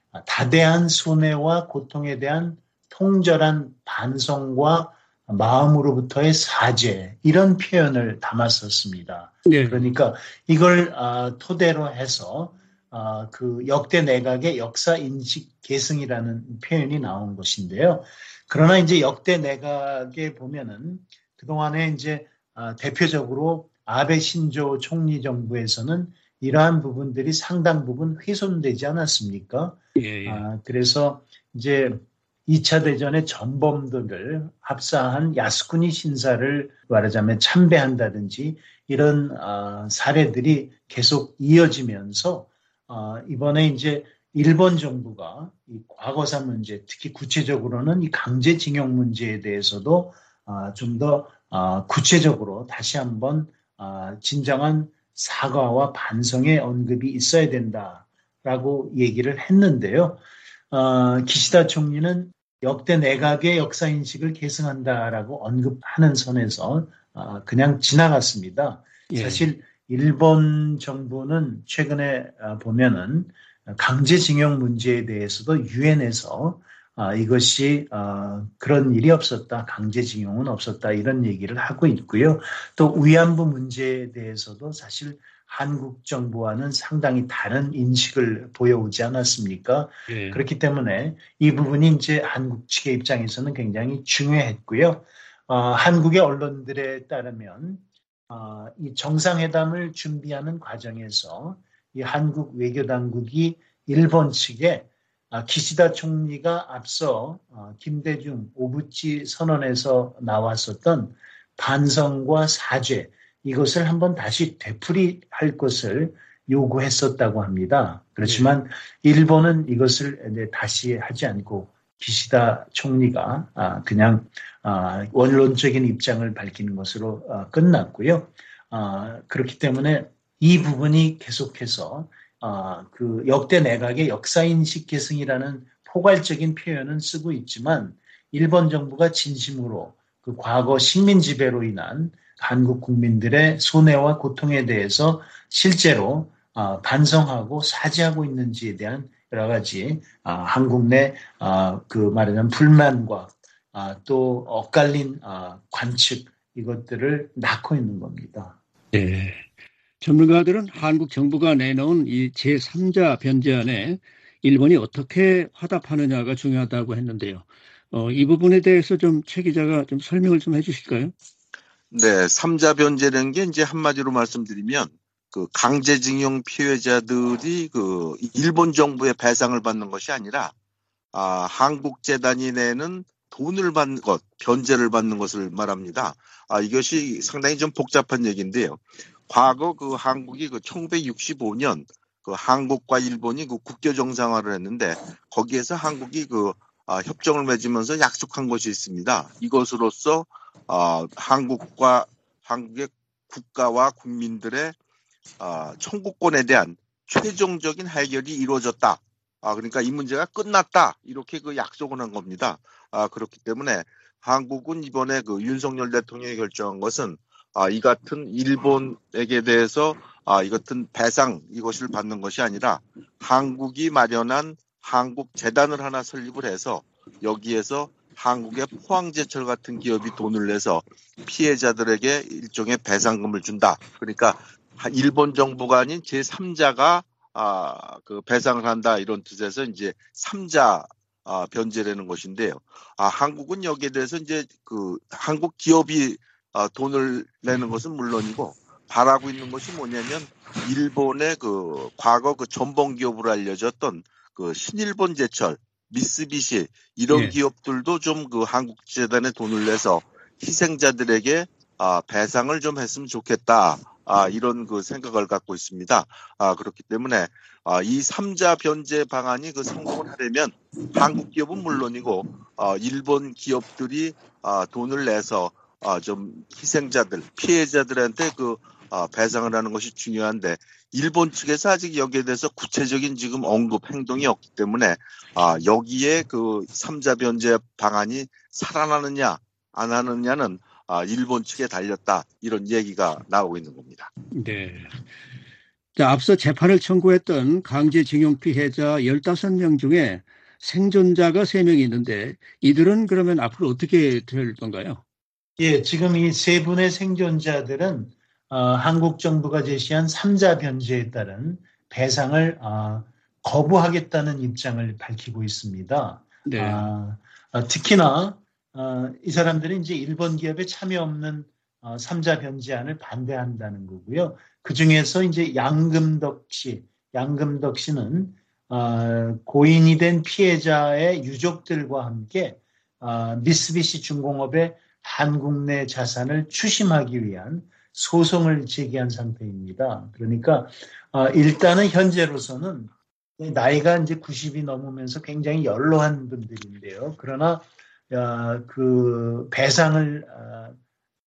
다대한 손해와 고통에 대한 통절한 반성과 마음으로부터의 사죄 이런 표현을 담았었습니다. 네. 그러니까 이걸 아, 토대로 해서 아, 그 역대 내각의 역사 인식 계승이라는 표현이 나온 것인데요. 그러나 이제 역대 내각에 보면은 그동안에 이제 아, 대표적으로 아베 신조 총리 정부에서는 이러한 부분들이 상당 부분 훼손되지 않았습니까? 예, 예. 아, 그래서 이제 이 차 대전의 전범들을 합사한 야스쿠니 신사를 말하자면 참배한다든지 이런 아, 사례들이 계속 이어지면서 아, 이번에 이제 일본 정부가 이 과거사 문제, 특히 구체적으로는 이 강제징용 문제에 대해서도 아, 좀 더 아, 구체적으로 다시 한번 아, 진정한 사과와 반성의 언급이 있어야 된다라고 얘기를 했는데요. 어, 기시다 총리는 역대 내각의 역사인식을 계승한다라고 언급하는 선에서 어, 그냥 지나갔습니다. 예. 사실 일본 정부는 최근에 어, 보면은 강제징용 문제에 대해서도 유엔에서 어, 이것이 어, 그런 일이 없었다, 강제징용은 없었다 이런 얘기를 하고 있고요. 또 위안부 문제에 대해서도 사실 한국 정부와는 상당히 다른 인식을 보여오지 않았습니까? 예. 그렇기 때문에 이 부분이 이제 한국 측의 입장에서는 굉장히 중요했고요. 어, 한국의 언론들에 따르면 어, 이 정상회담을 준비하는 과정에서 이 한국 외교당국이 일본 측에 아, 기시다 총리가 앞서 어, 김대중 오부치 선언에서 나왔었던 반성과 사죄 이것을 한번 다시 되풀이할 것을 요구했었다고 합니다. 그렇지만 일본은 이것을 다시 하지 않고 기시다 총리가 아, 그냥 아, 원론적인 입장을 밝히는 것으로 아, 끝났고요. 아, 그렇기 때문에 이 부분이 계속해서 아, 그 역대 내각의 역사인식 계승이라는 포괄적인 표현은 쓰고 있지만 일본 정부가 진심으로 그 과거 식민 지배로 인한 한국 국민들의 손해와 고통에 대해서 실제로 아, 반성하고 사죄하고 있는지에 대한 여러 가지 아, 한국 내 아, 그 말하자면 불만과 아, 또 엇갈린 아, 관측 이것들을 낳고 있는 겁니다. 네. 전문가들은 한국 정부가 내놓은 이 제삼자 변제안에 일본이 어떻게 화답하느냐가 중요하다고 했는데요. 어, 이 부분에 대해서 좀 최 기자가 좀 설명을 좀 해주실까요? 네, 삼자 변제라는 게 이제 한마디로 말씀드리면 그 강제징용 피해자들이 그 일본 정부의 배상을 받는 것이 아니라 아, 한국 재단이 내는 돈을 받는 것, 변제를 받는 것을 말합니다. 아, 이것이 상당히 좀 복잡한 얘기인데요. 과거 그 한국이 그 천구백육십오 년 그 한국과 일본이 그 국교 정상화를 했는데 거기에서 한국이 그 아, 협정을 맺으면서 약속한 것이 있습니다. 이것으로서 아, 한국과 한국의 국가와 국민들의 아, 청구권에 대한 최종적인 해결이 이루어졌다. 아, 그러니까 이 문제가 끝났다. 이렇게 그 약속을 한 겁니다. 아, 그렇기 때문에 한국은 이번에 그 윤석열 대통령이 결정한 것은 아, 이 같은 일본에게 대해서 아, 이 같은 배상 이것을 받는 것이 아니라 한국이 마련한 한국 재단을 하나 설립을 해서 여기에서 한국의 포항제철 같은 기업이 돈을 내서 피해자들에게 일종의 배상금을 준다. 그러니까 일본 정부가 아닌 제삼자가 아, 그 배상을 한다 이런 뜻에서 이제 삼자 아, 변제라는 것인데요. 아, 한국은 여기에 대해서 이제 그 한국 기업이 아, 돈을 내는 것은 물론이고 바라고 있는 것이 뭐냐면 일본의 그 과거 그 전범 기업으로 알려졌던 그 신일본제철, 미쓰비시 이런 예. 기업들도 좀 그 한국 재단에 돈을 내서 희생자들에게 아, 배상을 좀 했으면 좋겠다. 아, 이런 그 생각을 갖고 있습니다. 아, 그렇기 때문에 아, 이 삼자 변제 방안이 그 성공을 하려면 한국 기업은 물론이고 아, 일본 기업들이 아, 돈을 내서 아, 좀 희생자들, 피해자들한테 그 아, 배상을 하는 것이 중요한데 일본 측에서 아직 여기에 대해서 구체적인 지금 언급 행동이 없기 때문에 아, 여기에 그 삼자 변제 방안이 살아나느냐 안 하느냐는 아, 일본 측에 달렸다 이런 얘기가 나오고 있는 겁니다. 네. 자, 앞서 재판을 청구했던 강제징용 피해자 열다섯 명 중에 생존자가 세 명이 있는데 이들은 그러면 앞으로 어떻게 될 건가요? 예, 지금 이 세 분의 생존자들은 어, 한국 정부가 제시한 삼자 변제에 따른 배상을 어, 거부하겠다는 입장을 밝히고 있습니다. 네. 아, 어, 특히나 어, 이 사람들은 이제 일본 기업에 참여 없는 어, 삼자 변제안을 반대한다는 거고요. 그 중에서 이제 양금덕 씨, 양금덕 씨는 어, 고인이 된 피해자의 유족들과 함께 어, 미쓰비시 중공업의 한국 내 자산을 추심하기 위한 소송을 제기한 상태입니다. 그러니까 어, 일단은 현재로서는 나이가 이제 구십이 넘으면서 굉장히 연로한 분들인데요. 그러나 어, 그 배상을 어,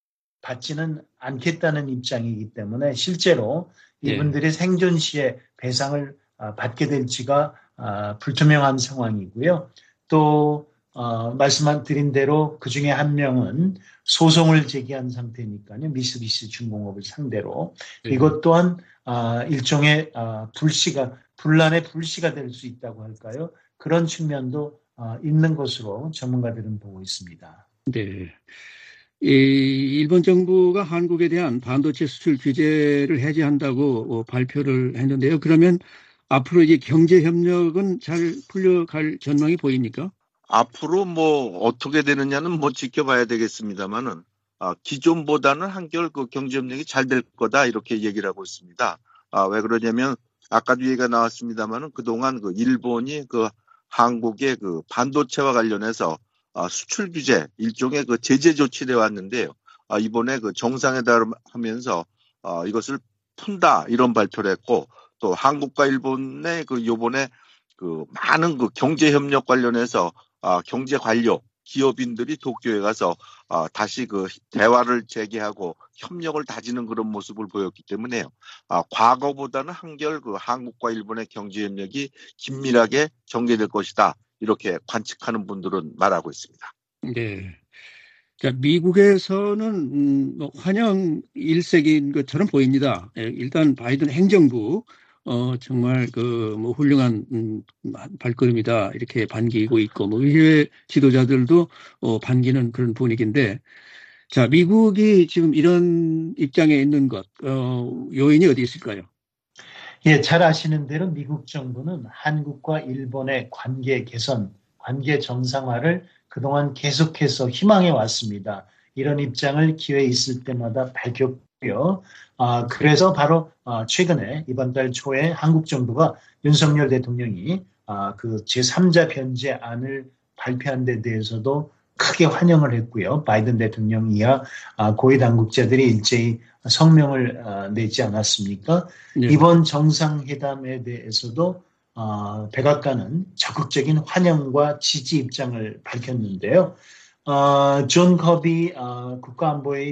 받지는 않겠다는 입장이기 때문에 실제로 이분들이 네. 생존 시에 배상을 어, 받게 될지가 어, 불투명한 상황이고요. 또 어, 말씀드린 대로 그 중에 한 명은 소송을 제기한 상태니까요. 미쓰비시 중공업을 상대로. 네. 이것 또한 어, 일종의 어, 불씨가, 분란의 불씨가 될 수 있다고 할까요? 그런 측면도 어, 있는 것으로 전문가들은 보고 있습니다. 네. 이 일본 정부가 한국에 대한 반도체 수출 규제를 해제한다고 발표를 했는데요. 그러면 앞으로 이제 경제 협력은 잘 풀려갈 전망이 보입니까? 앞으로 뭐 어떻게 되느냐는 뭐 지켜봐야 되겠습니다만은 아, 기존보다는 한결 그 경제 협력이 잘 될 거다 이렇게 얘기를 하고 있습니다. 아, 왜 그러냐면 아까도 얘기가 나왔습니다만은 그동안 그 일본이 그 한국의 그 반도체와 관련해서 아, 수출 규제 일종의 그 제재 조치를 해왔는데요. 아, 이번에 그 정상회담을 하면서 아, 이것을 푼다 이런 발표를 했고 또 한국과 일본의 그 요번에 그 많은 그 경제 협력 관련해서 아, 경제 관료 기업인들이 도쿄에 가서 아, 다시 그 대화를 재개하고 협력을 다지는 그런 모습을 보였기 때문에요. 아, 과거보다는 한결 그 한국과 일본의 경제 협력이 긴밀하게 전개될 것이다. 이렇게 관측하는 분들은 말하고 있습니다. 네. 자, 미국에서는 음, 뭐 환영 일색인 것처럼 보입니다. 예, 일단 바이든 행정부 어, 정말 그 뭐 훌륭한 음, 발걸음이다 이렇게 반기고 있고 뭐 의회 지도자들도 어, 반기는 그런 분위기인데, 자, 미국이 지금 이런 입장에 있는 것 어, 요인이 어디 있을까요? 예, 잘 아시는 대로 미국 정부는 한국과 일본의 관계 개선, 관계 정상화를 그동안 계속해서 희망해 왔습니다. 이런 입장을 기회 있을 때마다 밝혔고요. 아, 그래서 바로 아, 최근에 이번 달 초에 한국 정부가 윤석열 대통령이 아, 그 제삼자 변제안을 발표한 데 대해서도 크게 환영을 했고요. 바이든 대통령 이하 아, 고위 당국자들이 일제히 성명을 아, 내지 않았습니까? 네. 이번 정상회담에 대해서도 어, 백악관은 적극적인 환영과 지지 입장을 밝혔는데요. 어, 존 커비 어, 국가안보회의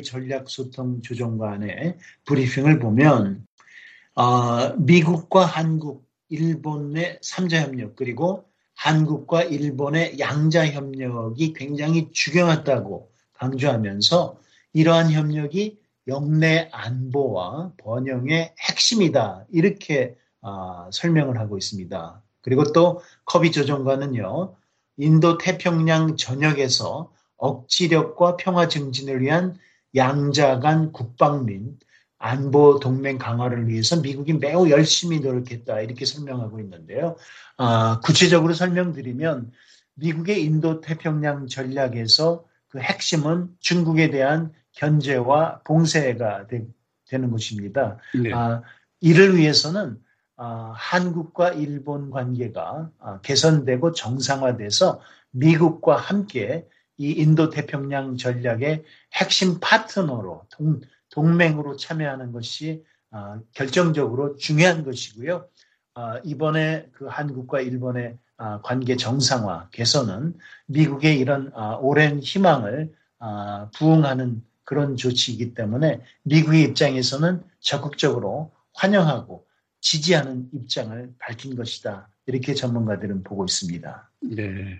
전략소통조정관의 브리핑을 보면 어, 미국과 한국, 일본의 삼자협력 그리고 한국과 일본의 양자협력이 굉장히 중요하다고 강조하면서 이러한 협력이 영내 안보와 번영의 핵심이다 이렇게 어, 설명을 하고 있습니다. 그리고 또 커비 조정관은요. 인도 태평양 전역에서 억지력과 평화 증진을 위한 양자 간 국방 및 안보 동맹 강화를 위해서 미국이 매우 열심히 노력했다 이렇게 설명하고 있는데요. 어, 구체적으로 설명드리면 미국의 인도 태평양 전략에서 그 핵심은 중국에 대한 견제와 봉쇄가 되, 되는 것입니다. 네. 어, 이를 위해서는 어, 한국과 일본 관계가 어, 개선되고 정상화돼서 미국과 함께 이 인도 태평양 전략의 핵심 파트너로 동, 동맹으로 참여하는 것이 어, 결정적으로 중요한 것이고요. 어, 이번에 그 한국과 일본의 어, 관계 정상화 개선은 미국의 이런 어, 오랜 희망을 어, 부응하는 그런 조치이기 때문에 미국의 입장에서는 적극적으로 환영하고 지지하는 입장을 밝힌 것이다. 이렇게 전문가들은 보고 있습니다. 네.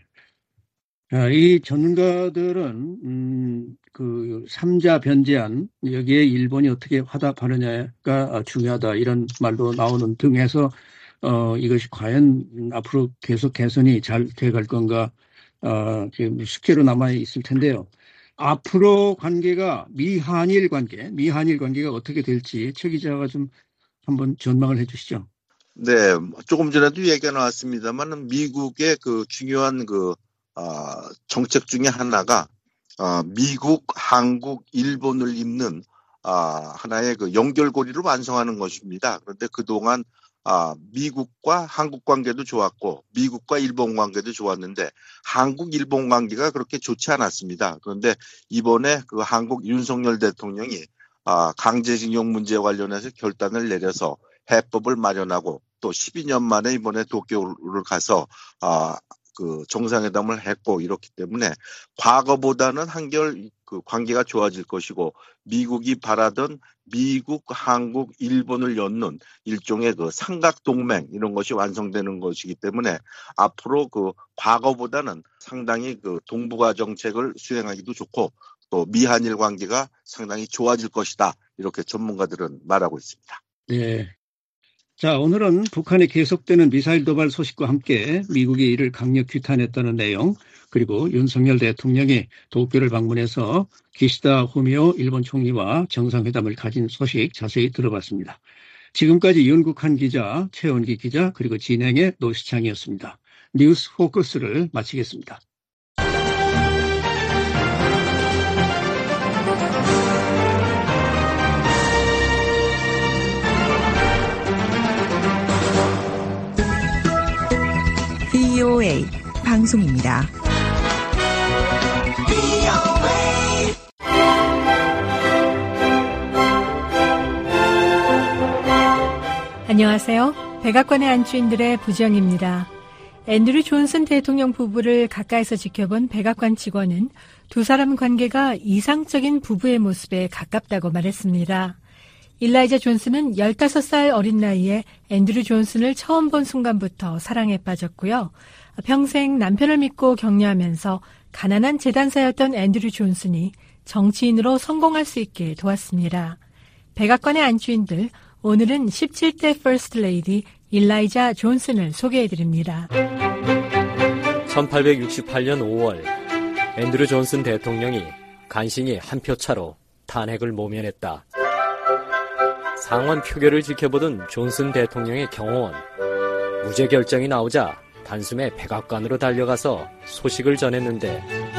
이 전문가들은 음, 그 삼자 변제안 여기에 일본이 어떻게 화답하느냐가 중요하다 이런 말도 나오는 등에서 어, 이것이 과연 앞으로 계속 개선이 잘 돼갈 건가 어, 숙제로 남아 있을 텐데요. 앞으로 관계가 미한일 관계, 미한일 관계가 어떻게 될지 최 기자가 좀 한번 전망을 해주시죠. 네, 조금 전에도 얘기가 나왔습니다만 미국의 그 중요한 그 어, 정책 중에 하나가 어, 미국, 한국, 일본을 잇는 어, 하나의 그 연결고리를 완성하는 것입니다. 그런데 그동안 아, 미국과 한국 관계도 좋았고 미국과 일본 관계도 좋았는데 한국 일본 관계가 그렇게 좋지 않았습니다. 그런데 이번에 그 한국 윤석열 대통령이 아, 강제징용 문제 관련해서 결단을 내려서 해법을 마련하고 또 십이 년 만에 이번에 도쿄를 가서 아, 그 정상회담을 했고 이렇기 때문에 과거보다는 한결 그 관계가 좋아질 것이고 미국이 바라던 미국, 한국, 일본을 엮는 일종의 그 삼각 동맹 이런 것이 완성되는 것이기 때문에 앞으로 그 과거보다는 상당히 그 동북아 정책을 수행하기도 좋고 또 미한일 관계가 상당히 좋아질 것이다 이렇게 전문가들은 말하고 있습니다. 네. 자, 오늘은 북한의 계속되는 미사일 도발 소식과 함께 미국이 이를 강력 규탄했다는 내용, 그리고 윤석열 대통령이 도쿄를 방문해서 기시다 후미오 일본 총리와 정상회담을 가진 소식 자세히 들어봤습니다. 지금까지 윤국한 기자, 최원기 기자, 그리고 진행의 노시창이었습니다. 뉴스 포커스를 마치겠습니다. 브이오에이 방송입니다. 안녕하세요. 백악관의 안주인들의 부정입니다. 앤드류 존슨 대통령 부부를 가까이서 지켜본 백악관 직원은 두 사람 관계가 이상적인 부부의 모습에 가깝다고 말했습니다. 일라이자 존슨은 열다섯 살 어린 나이에 앤드류 존슨을 처음 본 순간부터 사랑에 빠졌고요. 평생 남편을 믿고 격려하면서 가난한 재단사였던 앤드류 존슨이 정치인으로 성공할 수 있게 도왔습니다. 백악관의 안주인들, 오늘은 십칠 대 퍼스트 레이디 일라이자 존슨을 소개해드립니다. 천팔백육십팔 년 오월 앤드류 존슨 대통령이 간신히 한 표 차로 탄핵을 모면했다. 상원 표결을 지켜보던 존슨 대통령의 경호원, 무죄 결정이 나오자 단숨에 백악관으로 달려가서 소식을 전했는데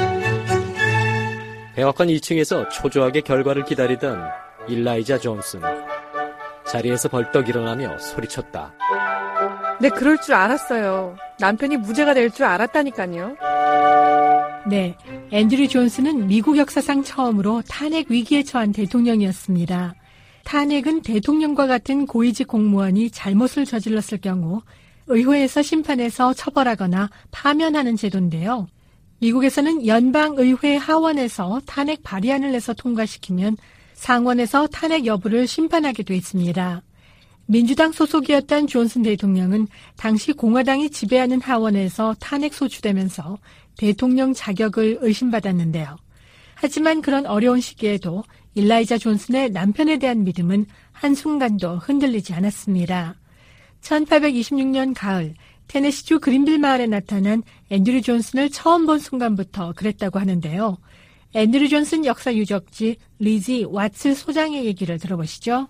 백악관 이 층에서 초조하게 결과를 기다리던 일라이자 존슨, 자리에서 벌떡 일어나며 소리쳤다. 네, 그럴 줄 알았어요. 남편이 무죄가 될 줄 알았다니까요. 네, 앤드류 존슨은 미국 역사상 처음으로 탄핵 위기에 처한 대통령이었습니다. 탄핵은 대통령과 같은 고위직 공무원이 잘못을 저질렀을 경우 의회에서 심판해서 처벌하거나 파면하는 제도인데요. 미국에서는 연방의회 하원에서 탄핵 발의안을 내서 통과시키면 상원에서 탄핵 여부를 심판하게 돼 있습니다. 민주당 소속이었던 존슨 대통령은 당시 공화당이 지배하는 하원에서 탄핵 소추되면서 대통령 자격을 의심받았는데요. 하지만 그런 어려운 시기에도 일라이자 존슨의 남편에 대한 믿음은 한순간도 흔들리지 않았습니다. 천팔백이십육 년 가을 테네시주 그린빌 마을에 나타난 앤드류 존슨을 처음 본 순간부터 그랬다고 하는데요. 앤드류 존슨 역사 유적지 리지 왓츠 소장의 얘기를 들어보시죠.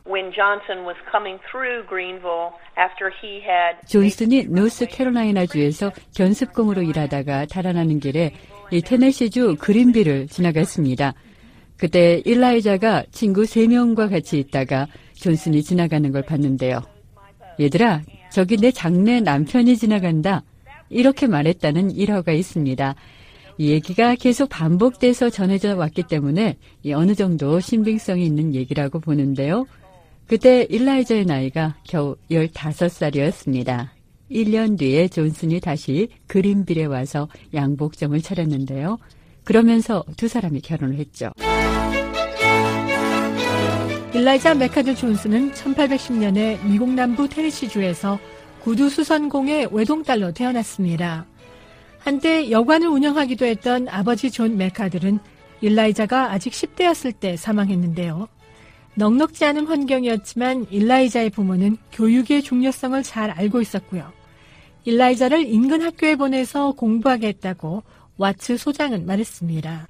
존슨이 노스캐롤라이나주에서 견습공으로 일하다가 달아나는 길에 이 테네시주 그린빌을 지나갔습니다. 그때 일라이자가 친구 세 명과 같이 있다가 존슨이 지나가는 걸 봤는데요. 얘들아, 저기 내 장래 남편이 지나간다. 이렇게 말했다는 일화가 있습니다. 이 얘기가 계속 반복돼서 전해져 왔기 때문에 어느 정도 신빙성이 있는 얘기라고 보는데요. 그때 일라이자의 나이가 겨우 열다섯 살이었습니다. 일 년 뒤에 존슨이 다시 그린빌에 와서 양복점을 차렸는데요. 그러면서 두 사람이 결혼을 했죠. 일라이자 맥카드 존슨은 천팔백십 년에 미국 남부 테네시주에서 구두 수선공의 외동딸로 태어났습니다. 한때 여관을 운영하기도 했던 아버지 존 맥카들은 일라이자가 아직 십 대였을 때 사망했는데요. 넉넉지 않은 환경이었지만 일라이자의 부모는 교육의 중요성을 잘 알고 있었고요. 일라이자를 인근 학교에 보내서 공부하게 했다고 와츠 소장은 말했습니다.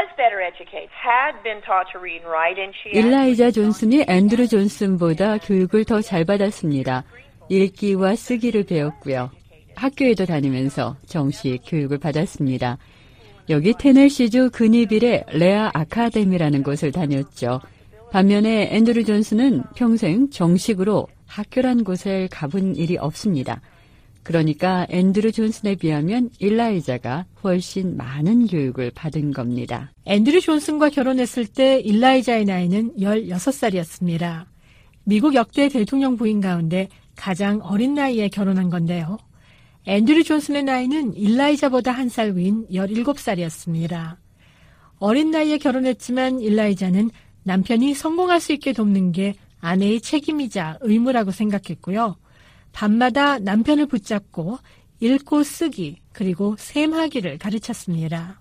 일라이자 존슨이 앤드루 존슨보다 교육을 더 잘 받았습니다. 읽기와 쓰기를 배웠고요. 학교에도 다니면서 정식 교육을 받았습니다. 여기 테네시주 그니빌의 레아 아카데미라는 곳을 다녔죠. 반면에 앤드루 존슨은 평생 정식으로 학교란 곳을 가본 일이 없습니다. 그러니까 앤드루 존슨에 비하면 일라이자가 훨씬 많은 교육을 받은 겁니다. 앤드루 존슨과 결혼했을 때 일라이자의 나이는 열여섯 살이었습니다. 미국 역대 대통령 부인 가운데 가장 어린 나이에 결혼한 건데요. 앤드루 존슨의 나이는 일라이자보다 한 살 위인 열일곱 살이었습니다. 어린 나이에 결혼했지만 일라이자는 남편이 성공할 수 있게 돕는 게 아내의 책임이자 의무라고 생각했고요. 밤마다 남편을 붙잡고 읽고 쓰기 그리고 셈하기를 가르쳤습니다.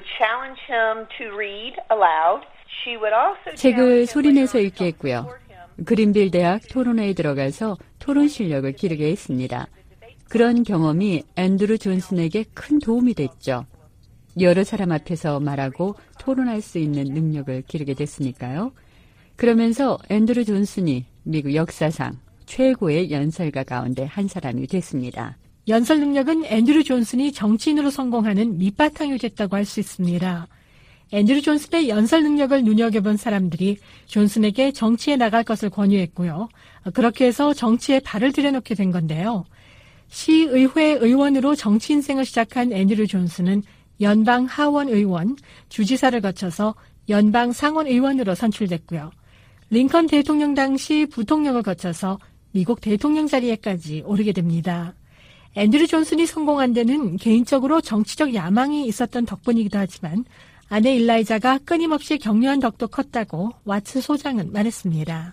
책을 소리내서 읽게 했고요. 그린빌 대학 토론회에 들어가서 토론 실력을 기르게 했습니다. 그런 경험이 앤드루 존슨에게 큰 도움이 됐죠. 여러 사람 앞에서 말하고 토론할 수 있는 능력을 기르게 됐으니까요. 그러면서 앤드루 존슨이 미국 역사상 최고의 연설가 가운데 한 사람이 됐습니다. 연설 능력은 앤드루 존슨이 정치인으로 성공하는 밑바탕이 됐다고 할 수 있습니다. 앤드루 존슨의 연설 능력을 눈여겨본 사람들이 존슨에게 정치에 나갈 것을 권유했고요. 그렇게 해서 정치에 발을 들여놓게 된 건데요. 시의회 의원으로 정치 인생을 시작한 앤드루 존슨은 연방 하원 의원, 주지사를 거쳐서 연방 상원 의원으로 선출됐고요. 링컨 대통령 당시 부통령을 거쳐서 미국 대통령 자리에까지 오르게 됩니다. 앤드루 존슨이 성공한 데는 개인적으로 정치적 야망이 있었던 덕분이기도 하지만 아내 일라이자가 끊임없이 격려한 덕도 컸다고 와츠 소장은 말했습니다.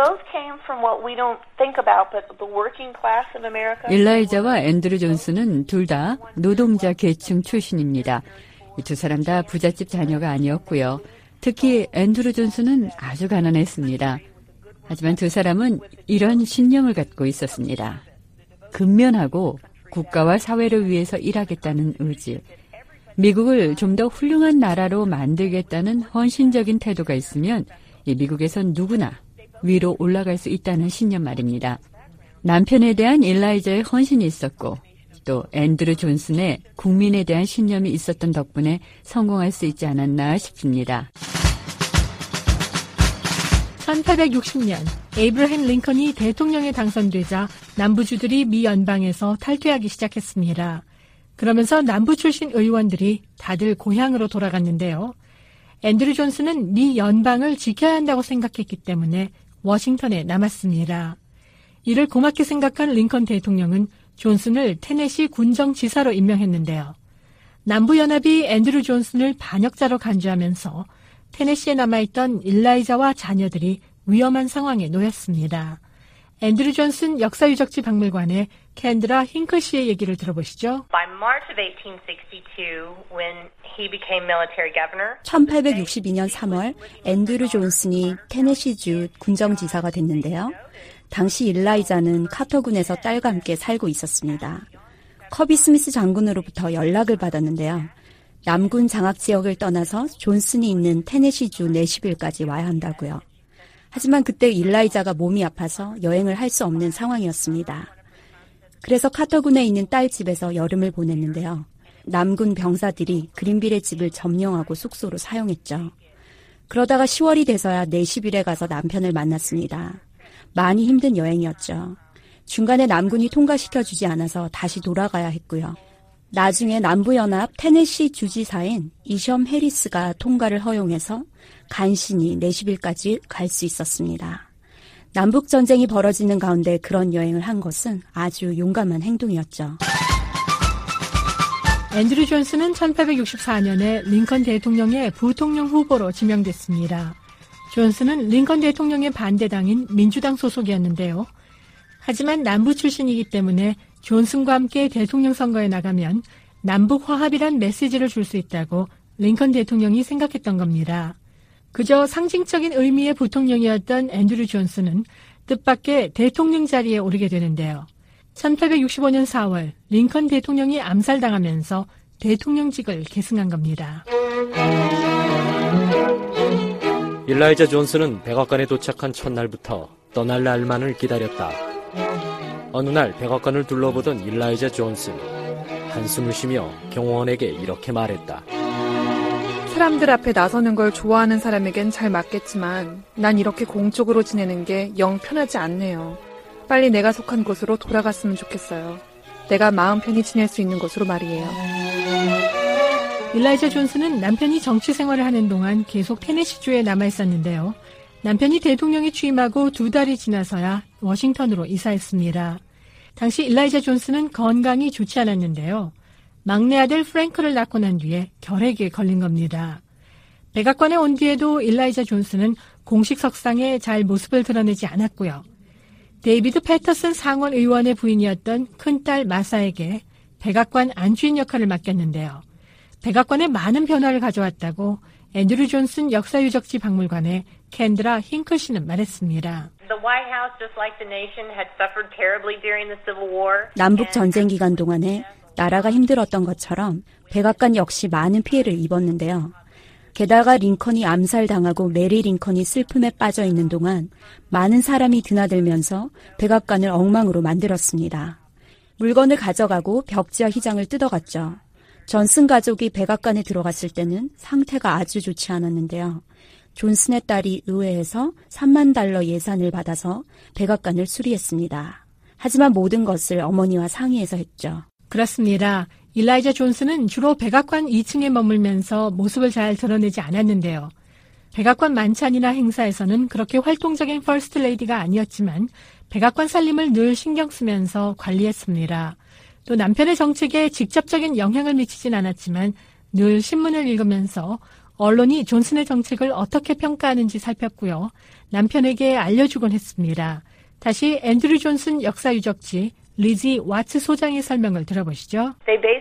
일라이자와 앤드루 존슨은 둘 다 노동자 계층 출신입니다. 이 두 사람 다 부잣집 자녀가 아니었고요. 특히 앤드루 존슨은 아주 가난했습니다. 하지만 두 사람은 이런 신념을 갖고 있었습니다. 근면하고 국가와 사회를 위해서 일하겠다는 의지. 미국을 좀 더 훌륭한 나라로 만들겠다는 헌신적인 태도가 있으면 이 미국에선 누구나 위로 올라갈 수 있다는 신념 말입니다. 남편에 대한 일라이자의 헌신이 있었고 또 앤드루 존슨의 국민에 대한 신념이 있었던 덕분에 성공할 수 있지 않았나 싶습니다. 천팔백육십 년 에이브러햄 링컨이 대통령에 당선되자 남부주들이 미 연방에서 탈퇴하기 시작했습니다. 그러면서 남부 출신 의원들이 다들 고향으로 돌아갔는데요. 앤드루 존슨은 미 연방을 지켜야 한다고 생각했기 때문에 워싱턴에 남았습니다. 이를 고맙게 생각한 링컨 대통령은 존슨을 테네시 군정지사로 임명했는데요. 남부연합이 앤드루 존슨을 반역자로 간주하면서 테네시에 남아있던 일라이자와 자녀들이 위험한 상황에 놓였습니다. 앤드루 존슨 역사유적지 박물관의 캔드라 힝클씨의 얘기를 들어보시죠. 천팔백육십이 년 삼월 앤드루 존슨이 테네시주 군정지사가 됐는데요. 당시 일라이자는 카터군에서 딸과 함께 살고 있었습니다. 커비 스미스 장군으로부터 연락을 받았는데요. 남군 장악 지역을 떠나서 존슨이 있는 테네시주 내시빌까지 와야 한다고요. 하지만 그때 일라이자가 몸이 아파서 여행을 할 수 없는 상황이었습니다. 그래서 카터군에 있는 딸 집에서 여름을 보냈는데요. 남군 병사들이 그린빌의 집을 점령하고 숙소로 사용했죠. 그러다가 시월이 돼서야 내시빌에 가서 남편을 만났습니다. 많이 힘든 여행이었죠. 중간에 남군이 통과시켜주지 않아서 다시 돌아가야 했고요. 나중에 남부연합 테네시 주지사인 이섬 해리스가 통과를 허용해서 간신히 내시빌까지 갈 수 있었습니다. 남북전쟁이 벌어지는 가운데 그런 여행을 한 것은 아주 용감한 행동이었죠. 앤드류 존슨은 천팔백육십사 년에 링컨 대통령의 부통령 후보로 지명됐습니다. 존슨은 링컨 대통령의 반대당인 민주당 소속이었는데요. 하지만 남부 출신이기 때문에 존슨과 함께 대통령 선거에 나가면 남북 화합이란 메시지를 줄 수 있다고 링컨 대통령이 생각했던 겁니다. 그저 상징적인 의미의 부통령이었던 앤드류 존슨은 뜻밖의 대통령 자리에 오르게 되는데요. 천팔백육십오 년 사월 링컨 대통령이 암살당하면서 대통령직을 계승한 겁니다. 일라이자 존슨은 백악관에 도착한 첫날부터 떠날 날만을 기다렸다. 어느 날 백악관을 둘러보던 일라이자 존슨, 한숨을 쉬며 경호원에게 이렇게 말했다. 사람들 앞에 나서는 걸 좋아하는 사람에겐 잘 맞겠지만 난 이렇게 공적으로 지내는 게 영 편하지 않네요. 빨리 내가 속한 곳으로 돌아갔으면 좋겠어요. 내가 마음 편히 지낼 수 있는 곳으로 말이에요. 일라이자 존슨은 남편이 정치 생활을 하는 동안 계속 테네시주에 남아 있었는데요. 남편이 대통령에 취임하고 두 달이 지나서야 워싱턴으로 이사했습니다. 당시 일라이자 존슨은 건강이 좋지 않았는데요. 막내 아들 프랭크를 낳고 난 뒤에 결핵에 걸린 겁니다. 백악관에 온 뒤에도 일라이자 존슨은 공식 석상에 잘 모습을 드러내지 않았고요. 데이비드 패터슨 상원 의원의 부인이었던 큰딸 마사에게 백악관 안주인 역할을 맡겼는데요. 백악관에 많은 변화를 가져왔다고 앤드류 존슨 역사유적지 박물관의 캔드라 힝클씨는 말했습니다. 남북 전쟁 기간 동안에 나라가 힘들었던 것처럼 백악관 역시 많은 피해를 입었는데요. 게다가 링컨이 암살당하고 메리 링컨이 슬픔에 빠져 있는 동안 많은 사람이 드나들면서 백악관을 엉망으로 만들었습니다. 물건을 가져가고 벽지와 휘장을 뜯어갔죠. 존슨 가족이 백악관에 들어갔을 때는 상태가 아주 좋지 않았는데요. 존슨의 딸이 의회에서 삼만 달러 예산을 받아서 백악관을 수리했습니다. 하지만 모든 것을 어머니와 상의해서 했죠. 그렇습니다. 일라이자 존슨은 주로 백악관 이 층에 머물면서 모습을 잘 드러내지 않았는데요. 백악관 만찬이나 행사에서는 그렇게 활동적인 퍼스트 레이디가 아니었지만 백악관 살림을 늘 신경 쓰면서 관리했습니다. 또 남편의 정책에 직접적인 영향을 미치진 않았지만 늘 신문을 읽으면서 언론이 존슨의 정책을 어떻게 평가하는지 살폈고요. 남편에게 알려주곤 했습니다. 다시 앤드류 존슨 역사유적지 리지 와츠 소장의 설명을 들어보시죠.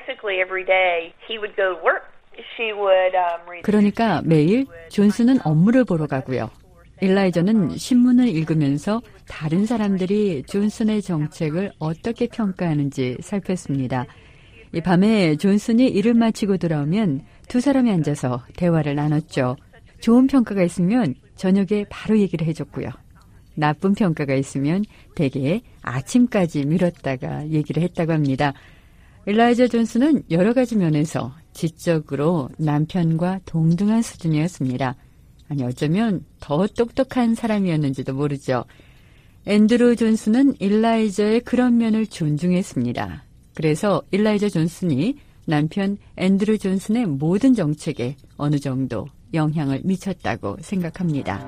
그러니까 매일 존슨은 업무를 보러 가고요. 일라이저는 신문을 읽으면서 다른 사람들이 존슨의 정책을 어떻게 평가하는지 살폈습니다. 이 밤에 존슨이 일을 마치고 돌아오면 두 사람이 앉아서 대화를 나눴죠. 좋은 평가가 있으면 저녁에 바로 얘기를 해줬고요. 나쁜 평가가 있으면 대개 아침까지 미뤘다가 얘기를 했다고 합니다. 일라이자 존슨은 여러 가지 면에서 지적으로 남편과 동등한 수준이었습니다. 아니 어쩌면 더 똑똑한 사람이었는지도 모르죠. 앤드루 존슨은 일라이자의 그런 면을 존중했습니다. 그래서 일라이자 존슨이 남편 앤드루 존슨의 모든 정책에 어느 정도 영향을 미쳤다고 생각합니다.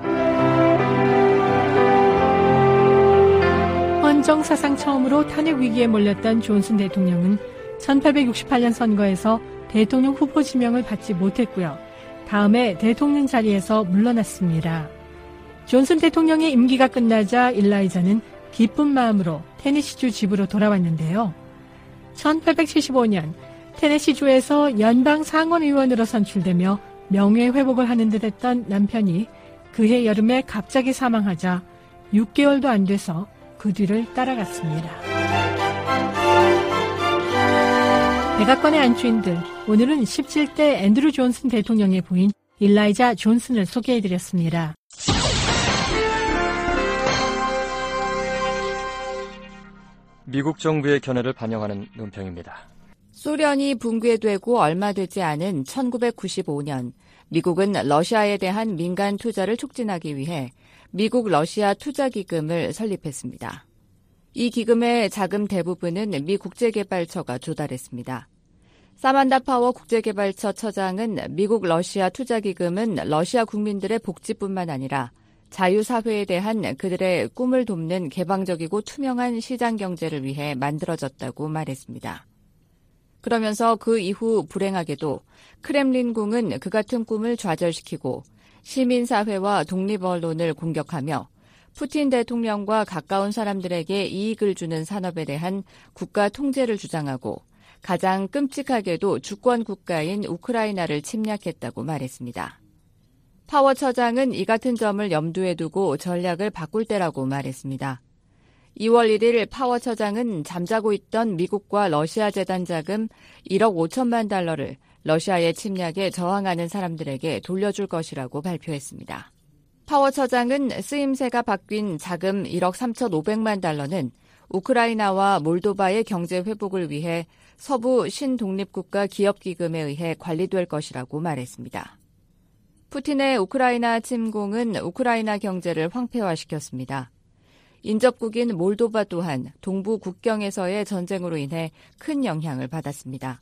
헌정 사상 처음으로 탄핵 위기에 몰렸던 존슨 대통령은 천팔백육십팔 년 선거에서 대통령 후보 지명을 받지 못했고요. 다음에 대통령 자리에서 물러났습니다. 존슨 대통령의 임기가 끝나자 일라이자는 기쁜 마음으로 테네시주 집으로 돌아왔는데요. 천팔백칠십오 년 테네시주에서 연방 상원의원으로 선출되며 명예회복을 하는 듯 했던 남편이 그해 여름에 갑자기 사망하자 육 개월도 안 돼서 그 뒤를 따라갔습니다. 백악관의 안주인들, 오늘은 십칠 대 앤드류 존슨 대통령의 부인 일라이자 존슨을 소개해드렸습니다. 미국 정부의 견해를 반영하는 논평입니다. 소련이 붕괴되고 얼마 되지 않은 천구백구십오 년, 미국은 러시아에 대한 민간 투자를 촉진하기 위해 미국 러시아 투자기금을 설립했습니다. 이 기금의 자금 대부분은 미 국제개발처가 조달했습니다. 사만다 파워 국제개발처 처장은 미국 러시아 투자기금은 러시아 국민들의 복지뿐만 아니라 자유사회에 대한 그들의 꿈을 돕는 개방적이고 투명한 시장 경제를 위해 만들어졌다고 말했습니다. 그러면서 그 이후 불행하게도 크렘린궁은 그 같은 꿈을 좌절시키고 시민사회와 독립언론을 공격하며 푸틴 대통령과 가까운 사람들에게 이익을 주는 산업에 대한 국가 통제를 주장하고 가장 끔찍하게도 주권 국가인 우크라이나를 침략했다고 말했습니다. 파워 처장은 이 같은 점을 염두에 두고 전략을 바꿀 때라고 말했습니다. 이월 일일 파워 처장은 잠자고 있던 미국과 러시아 재단 자금 일억 오천만 달러를 러시아의 침략에 저항하는 사람들에게 돌려줄 것이라고 발표했습니다. 파워 처장은 쓰임새가 바뀐 자금 일억 삼천오백만 달러는 우크라이나와 몰도바의 경제 회복을 위해 서부 신독립국가 기업기금에 의해 관리될 것이라고 말했습니다. 푸틴의 우크라이나 침공은 우크라이나 경제를 황폐화시켰습니다. 인접국인 몰도바 또한 동부 국경에서의 전쟁으로 인해 큰 영향을 받았습니다.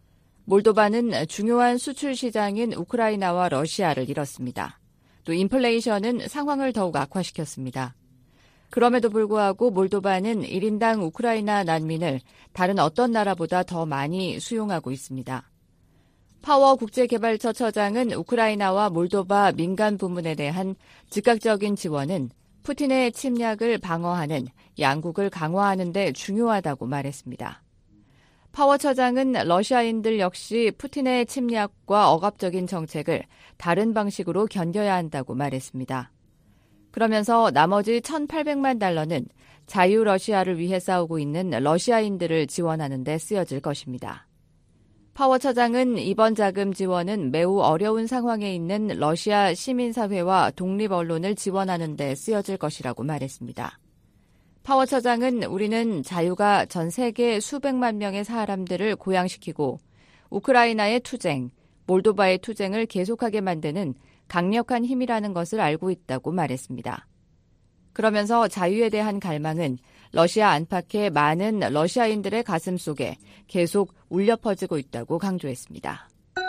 몰도바는 중요한 수출 시장인 우크라이나와 러시아를 잃었습니다. 또 인플레이션은 상황을 더욱 악화시켰습니다. 그럼에도 불구하고 몰도바는 일 인당 우크라이나 난민을 다른 어떤 나라보다 더 많이 수용하고 있습니다. 파워 국제개발처 처장은 우크라이나와 몰도바 민간 부문에 대한 즉각적인 지원은 푸틴의 침략을 방어하는 양국을 강화하는 데 중요하다고 말했습니다. 파워 처장은 러시아인들 역시 푸틴의 침략과 억압적인 정책을 다른 방식으로 견뎌야 한다고 말했습니다. 그러면서 나머지 천팔백만 달러는 자유 러시아를 위해 싸우고 있는 러시아인들을 지원하는 데 쓰여질 것입니다. 파워 처장은 이번 자금 지원은 매우 어려운 상황에 있는 러시아 시민사회와 독립언론을 지원하는 데 쓰여질 것이라고 말했습니다. 파워 처장은 우리는 자유가 전 세계 수백만 명의 사람들을 고양시키고 우크라이나의 투쟁, 몰도바의 투쟁을 계속하게 만드는 강력한 힘이라는 것을 알고 있다고 말했습니다. 그러면서 자유에 대한 갈망은 러시아 안팎의 많은 러시아인들의 가슴 속에 계속 울려 퍼지고 있다고 강조했습니다.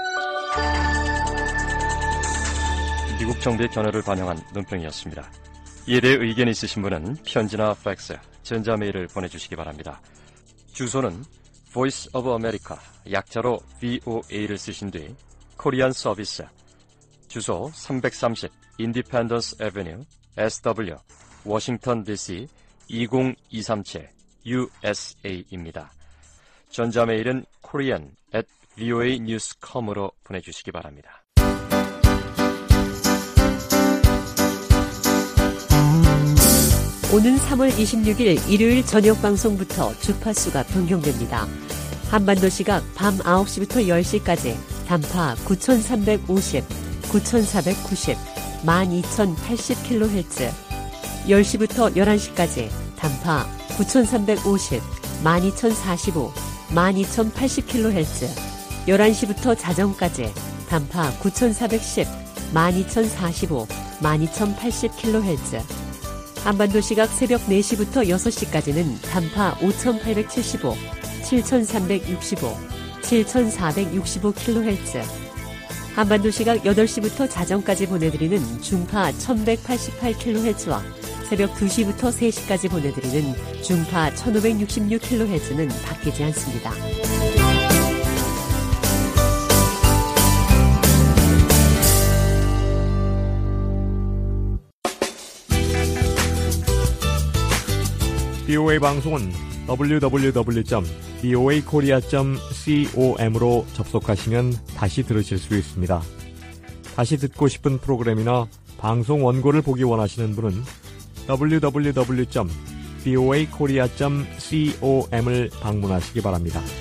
미국 정부의 견해를 반영한 논평이었습니다. 이에 대해 의견이 있으신 분은 편지나 팩스, 전자메일을 보내주시기 바랍니다. 주소는 Voice of America, 약자로 브이오에이를 쓰신 뒤 코리안 서비스, 주소 삼백삼십 인디펜던스 애베뉴, 에스더블유, 워싱턴 디씨 이공이삼칠 유에스에이입니다. 전자메일은 korean at voa news dot com으로 보내주시기 바랍니다. 오는 삼월 이십육일 일요일 저녁 방송부터 주파수가 변경됩니다. 한반도 시각 밤 아홉 시부터 열 시까지 단파 구천삼백오십, 구천사백구십, 만 이천팔십 킬로헤르츠, 열 시부터 열한 시까지 단파 구천삼백오십, 만 이천사십오, 만 이천팔십 킬로헤르츠, 열한 시부터 자정까지 단파 구천사백십, 만 이천사십오, 만 이천팔십 킬로헤르츠, 한반도 시각 새벽 네 시부터 여섯 시까지는 단파 오천팔백칠십오, 칠천삼백육십오, 칠천사백육십오 킬로헤르츠, 한반도 시각 여덟 시부터 자정까지 보내드리는 중파 천백팔십팔 킬로헤르츠와 새벽 두 시부터 세 시까지 보내드리는 중파 천오백육십육 킬로헤르츠는 바뀌지 않습니다. 비오에이 방송은 더블유 더블유 더블유 점 비오에이 코리아 점 com으로 접속하시면 다시 들으실 수 있습니다. 다시 듣고 싶은 프로그램이나 방송 원고를 보기 원하시는 분은 더블유 더블유 더블유 점 비오에이 코리아 점 com을 방문하시기 바랍니다.